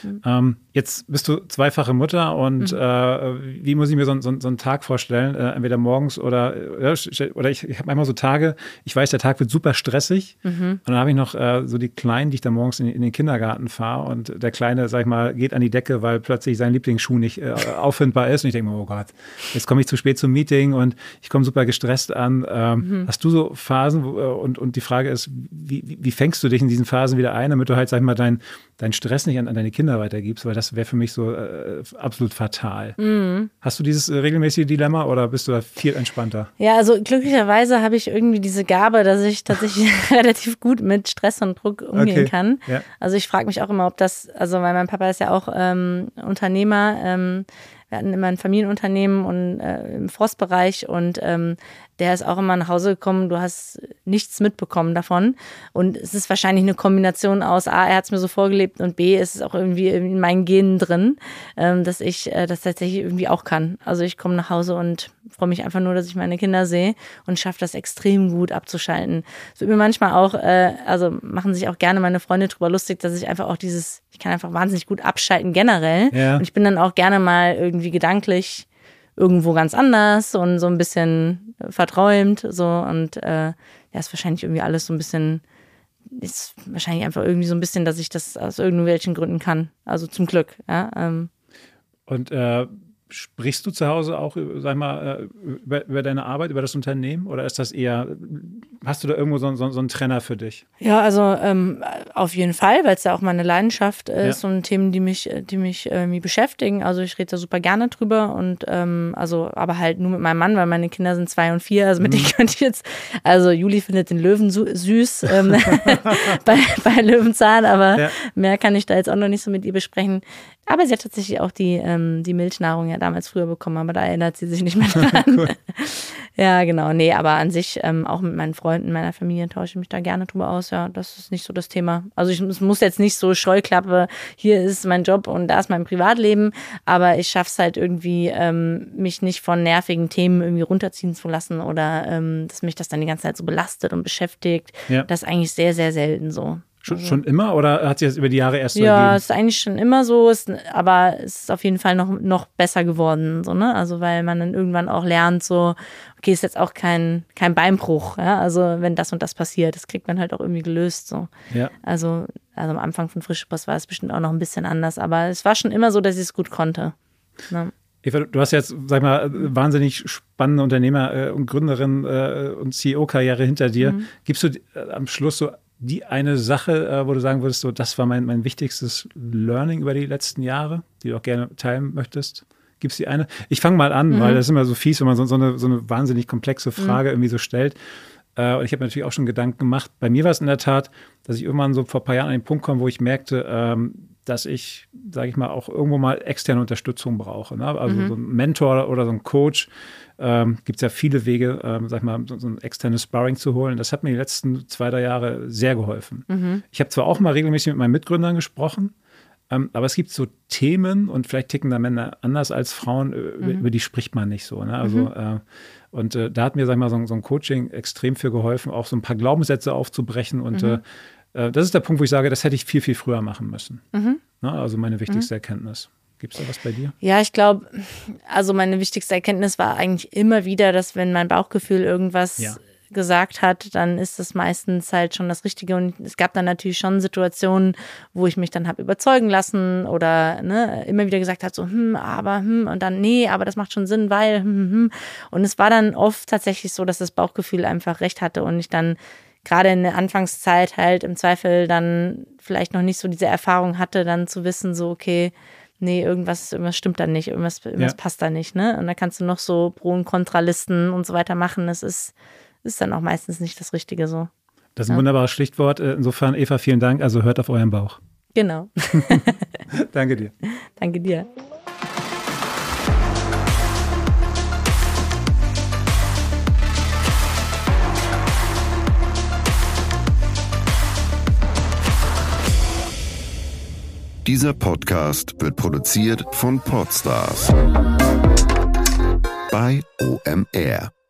Jetzt bist du zweifache Mutter und wie muss ich mir so einen Tag vorstellen? Entweder morgens oder ich habe manchmal so Tage, ich weiß, der Tag wird super stressig und dann habe ich noch so die Kleinen, die ich dann morgens in den Kindergarten fahre und der Kleine, sag ich mal, geht an die Decke, weil plötzlich sein Lieblingsschuh nicht auffindbar ist und ich denke mir, oh Gott, jetzt komme ich zu spät zum Meeting und ich komme super gestresst an. Hast du so Phasen und die Frage ist, wie fängst du dich in diesen Phasen wieder ein, damit du halt, sag ich mal, deinen Stress nicht an deine Kinder weitergibst, weil das wäre für mich so absolut fatal. Hast du dieses regelmäßige Dilemma oder bist du da viel entspannter? Ja, also glücklicherweise habe ich irgendwie diese Gabe, dass ich tatsächlich relativ gut mit Stress und Druck umgehen kann. Ja. Also ich frage mich auch immer, ob das, also weil mein Papa ist ja auch Unternehmer, wir hatten immer ein Familienunternehmen und im Forstbereich und der ist auch immer nach Hause gekommen, du hast nichts mitbekommen davon. Und es ist wahrscheinlich eine Kombination aus A, er hat es mir so vorgelebt und B, ist es auch irgendwie in meinen Genen drin, dass ich das tatsächlich irgendwie auch kann. Also ich komme nach Hause und freue mich einfach nur, dass ich meine Kinder sehe und schaffe das extrem gut abzuschalten. Es wird mir manchmal auch, also machen sich auch gerne meine Freunde drüber lustig, dass ich einfach auch ich kann einfach wahnsinnig gut abschalten generell. Ja. Und ich bin dann auch gerne mal irgendwie gedanklich irgendwo ganz anders und so ein bisschen verträumt so und ja, ist wahrscheinlich irgendwie alles so ein bisschen, ist wahrscheinlich einfach irgendwie so ein bisschen, dass ich das aus irgendwelchen Gründen kann, also zum Glück, ja. Und sprichst du zu Hause auch, sag mal, über deine Arbeit, über das Unternehmen oder ist das eher, hast du da irgendwo so einen Trenner für dich? Ja, also auf jeden Fall, weil es ja auch meine Leidenschaft ist und Themen, die mich irgendwie beschäftigen. Also ich rede da super gerne drüber und also aber halt nur mit meinem Mann, weil meine Kinder sind 2 und 4, also mit denen könnte ich jetzt, also Juli findet den Löwen süß bei Löwenzahn, aber mehr kann ich da jetzt auch noch nicht so mit ihr besprechen. Aber sie hat tatsächlich auch die Milchnahrung ja damals früher bekommen, aber da erinnert sie sich nicht mehr dran. Cool. Ja, genau. Nee, aber an sich, auch mit meinen Freunden, meiner Familie tausche ich mich da gerne drüber aus. Ja, das ist nicht so das Thema. Also es muss jetzt nicht so Scheuklappe, hier ist mein Job und da ist mein Privatleben, aber ich schaffe es halt irgendwie, mich nicht von nervigen Themen irgendwie runterziehen zu lassen oder dass mich das dann die ganze Zeit so belastet und beschäftigt. Ja. Das ist eigentlich sehr, sehr selten so. Schon immer oder hat sich das über die Jahre erst so ergeben? Ja, es ist eigentlich schon immer so, aber es ist auf jeden Fall noch besser geworden, so, ne? Also weil man dann irgendwann auch lernt, so, okay, ist jetzt auch kein Beinbruch, ja? Also wenn das und das passiert, das kriegt man halt auch irgendwie gelöst, so. Ja. Also am Anfang von Frische Post war es bestimmt auch noch ein bisschen anders, aber es war schon immer so, dass ich es gut konnte. Ne? Eva, du hast jetzt, sag mal, wahnsinnig spannende Unternehmer- und Gründerin und CEO-Karriere hinter dir. Gibst du am Schluss so die eine Sache, wo du sagen würdest, so, das war mein wichtigstes Learning über die letzten Jahre, die du auch gerne teilen möchtest? Gibt es die eine? Ich fange mal an, weil das ist immer so fies, wenn man so eine wahnsinnig komplexe Frage irgendwie so stellt. Und ich habe natürlich auch schon Gedanken gemacht. Bei mir war es in der Tat, dass ich irgendwann so vor ein paar Jahren an den Punkt komme, wo ich merkte, dass ich, sage ich mal, auch irgendwo mal externe Unterstützung brauche. Ne? Also so ein Mentor oder so ein Coach. Gibt es ja viele Wege, sag ich mal, so ein externes Sparring zu holen. Das hat mir die letzten 2-3 Jahre sehr geholfen. Ich habe zwar auch mal regelmäßig mit meinen Mitgründern gesprochen, Aber es gibt so Themen und vielleicht ticken da Männer anders als Frauen, über die spricht man nicht so. Ne? Also, und da hat mir, sag ich mal, so ein Coaching extrem viel geholfen, auch so ein paar Glaubenssätze aufzubrechen. Und das ist der Punkt, wo ich sage, das hätte ich viel, viel früher machen müssen. Ne? Also meine wichtigste Erkenntnis. Gibt es da was bei dir? Ja, ich glaube, also meine wichtigste Erkenntnis war eigentlich immer wieder, dass wenn mein Bauchgefühl irgendwas gesagt hat, dann ist das meistens halt schon das Richtige. Und es gab dann natürlich schon Situationen, wo ich mich dann habe überzeugen lassen oder immer wieder gesagt habe, so, aber, und dann, nee, aber das macht schon Sinn, weil, Und es war dann oft tatsächlich so, dass das Bauchgefühl einfach recht hatte und ich dann gerade in der Anfangszeit halt im Zweifel dann vielleicht noch nicht so diese Erfahrung hatte, dann zu wissen, so, okay, nee, irgendwas stimmt da nicht, irgendwas passt da nicht, ne? Und da kannst du noch so Pro- und Kontralisten und so weiter machen. Das ist dann auch meistens nicht das Richtige so. Das ist ein wunderbares Stichwort. Insofern, Eva, vielen Dank. Also hört auf euren Bauch. Genau. Danke dir. Danke dir. Dieser Podcast wird produziert von Podstars bei OMR.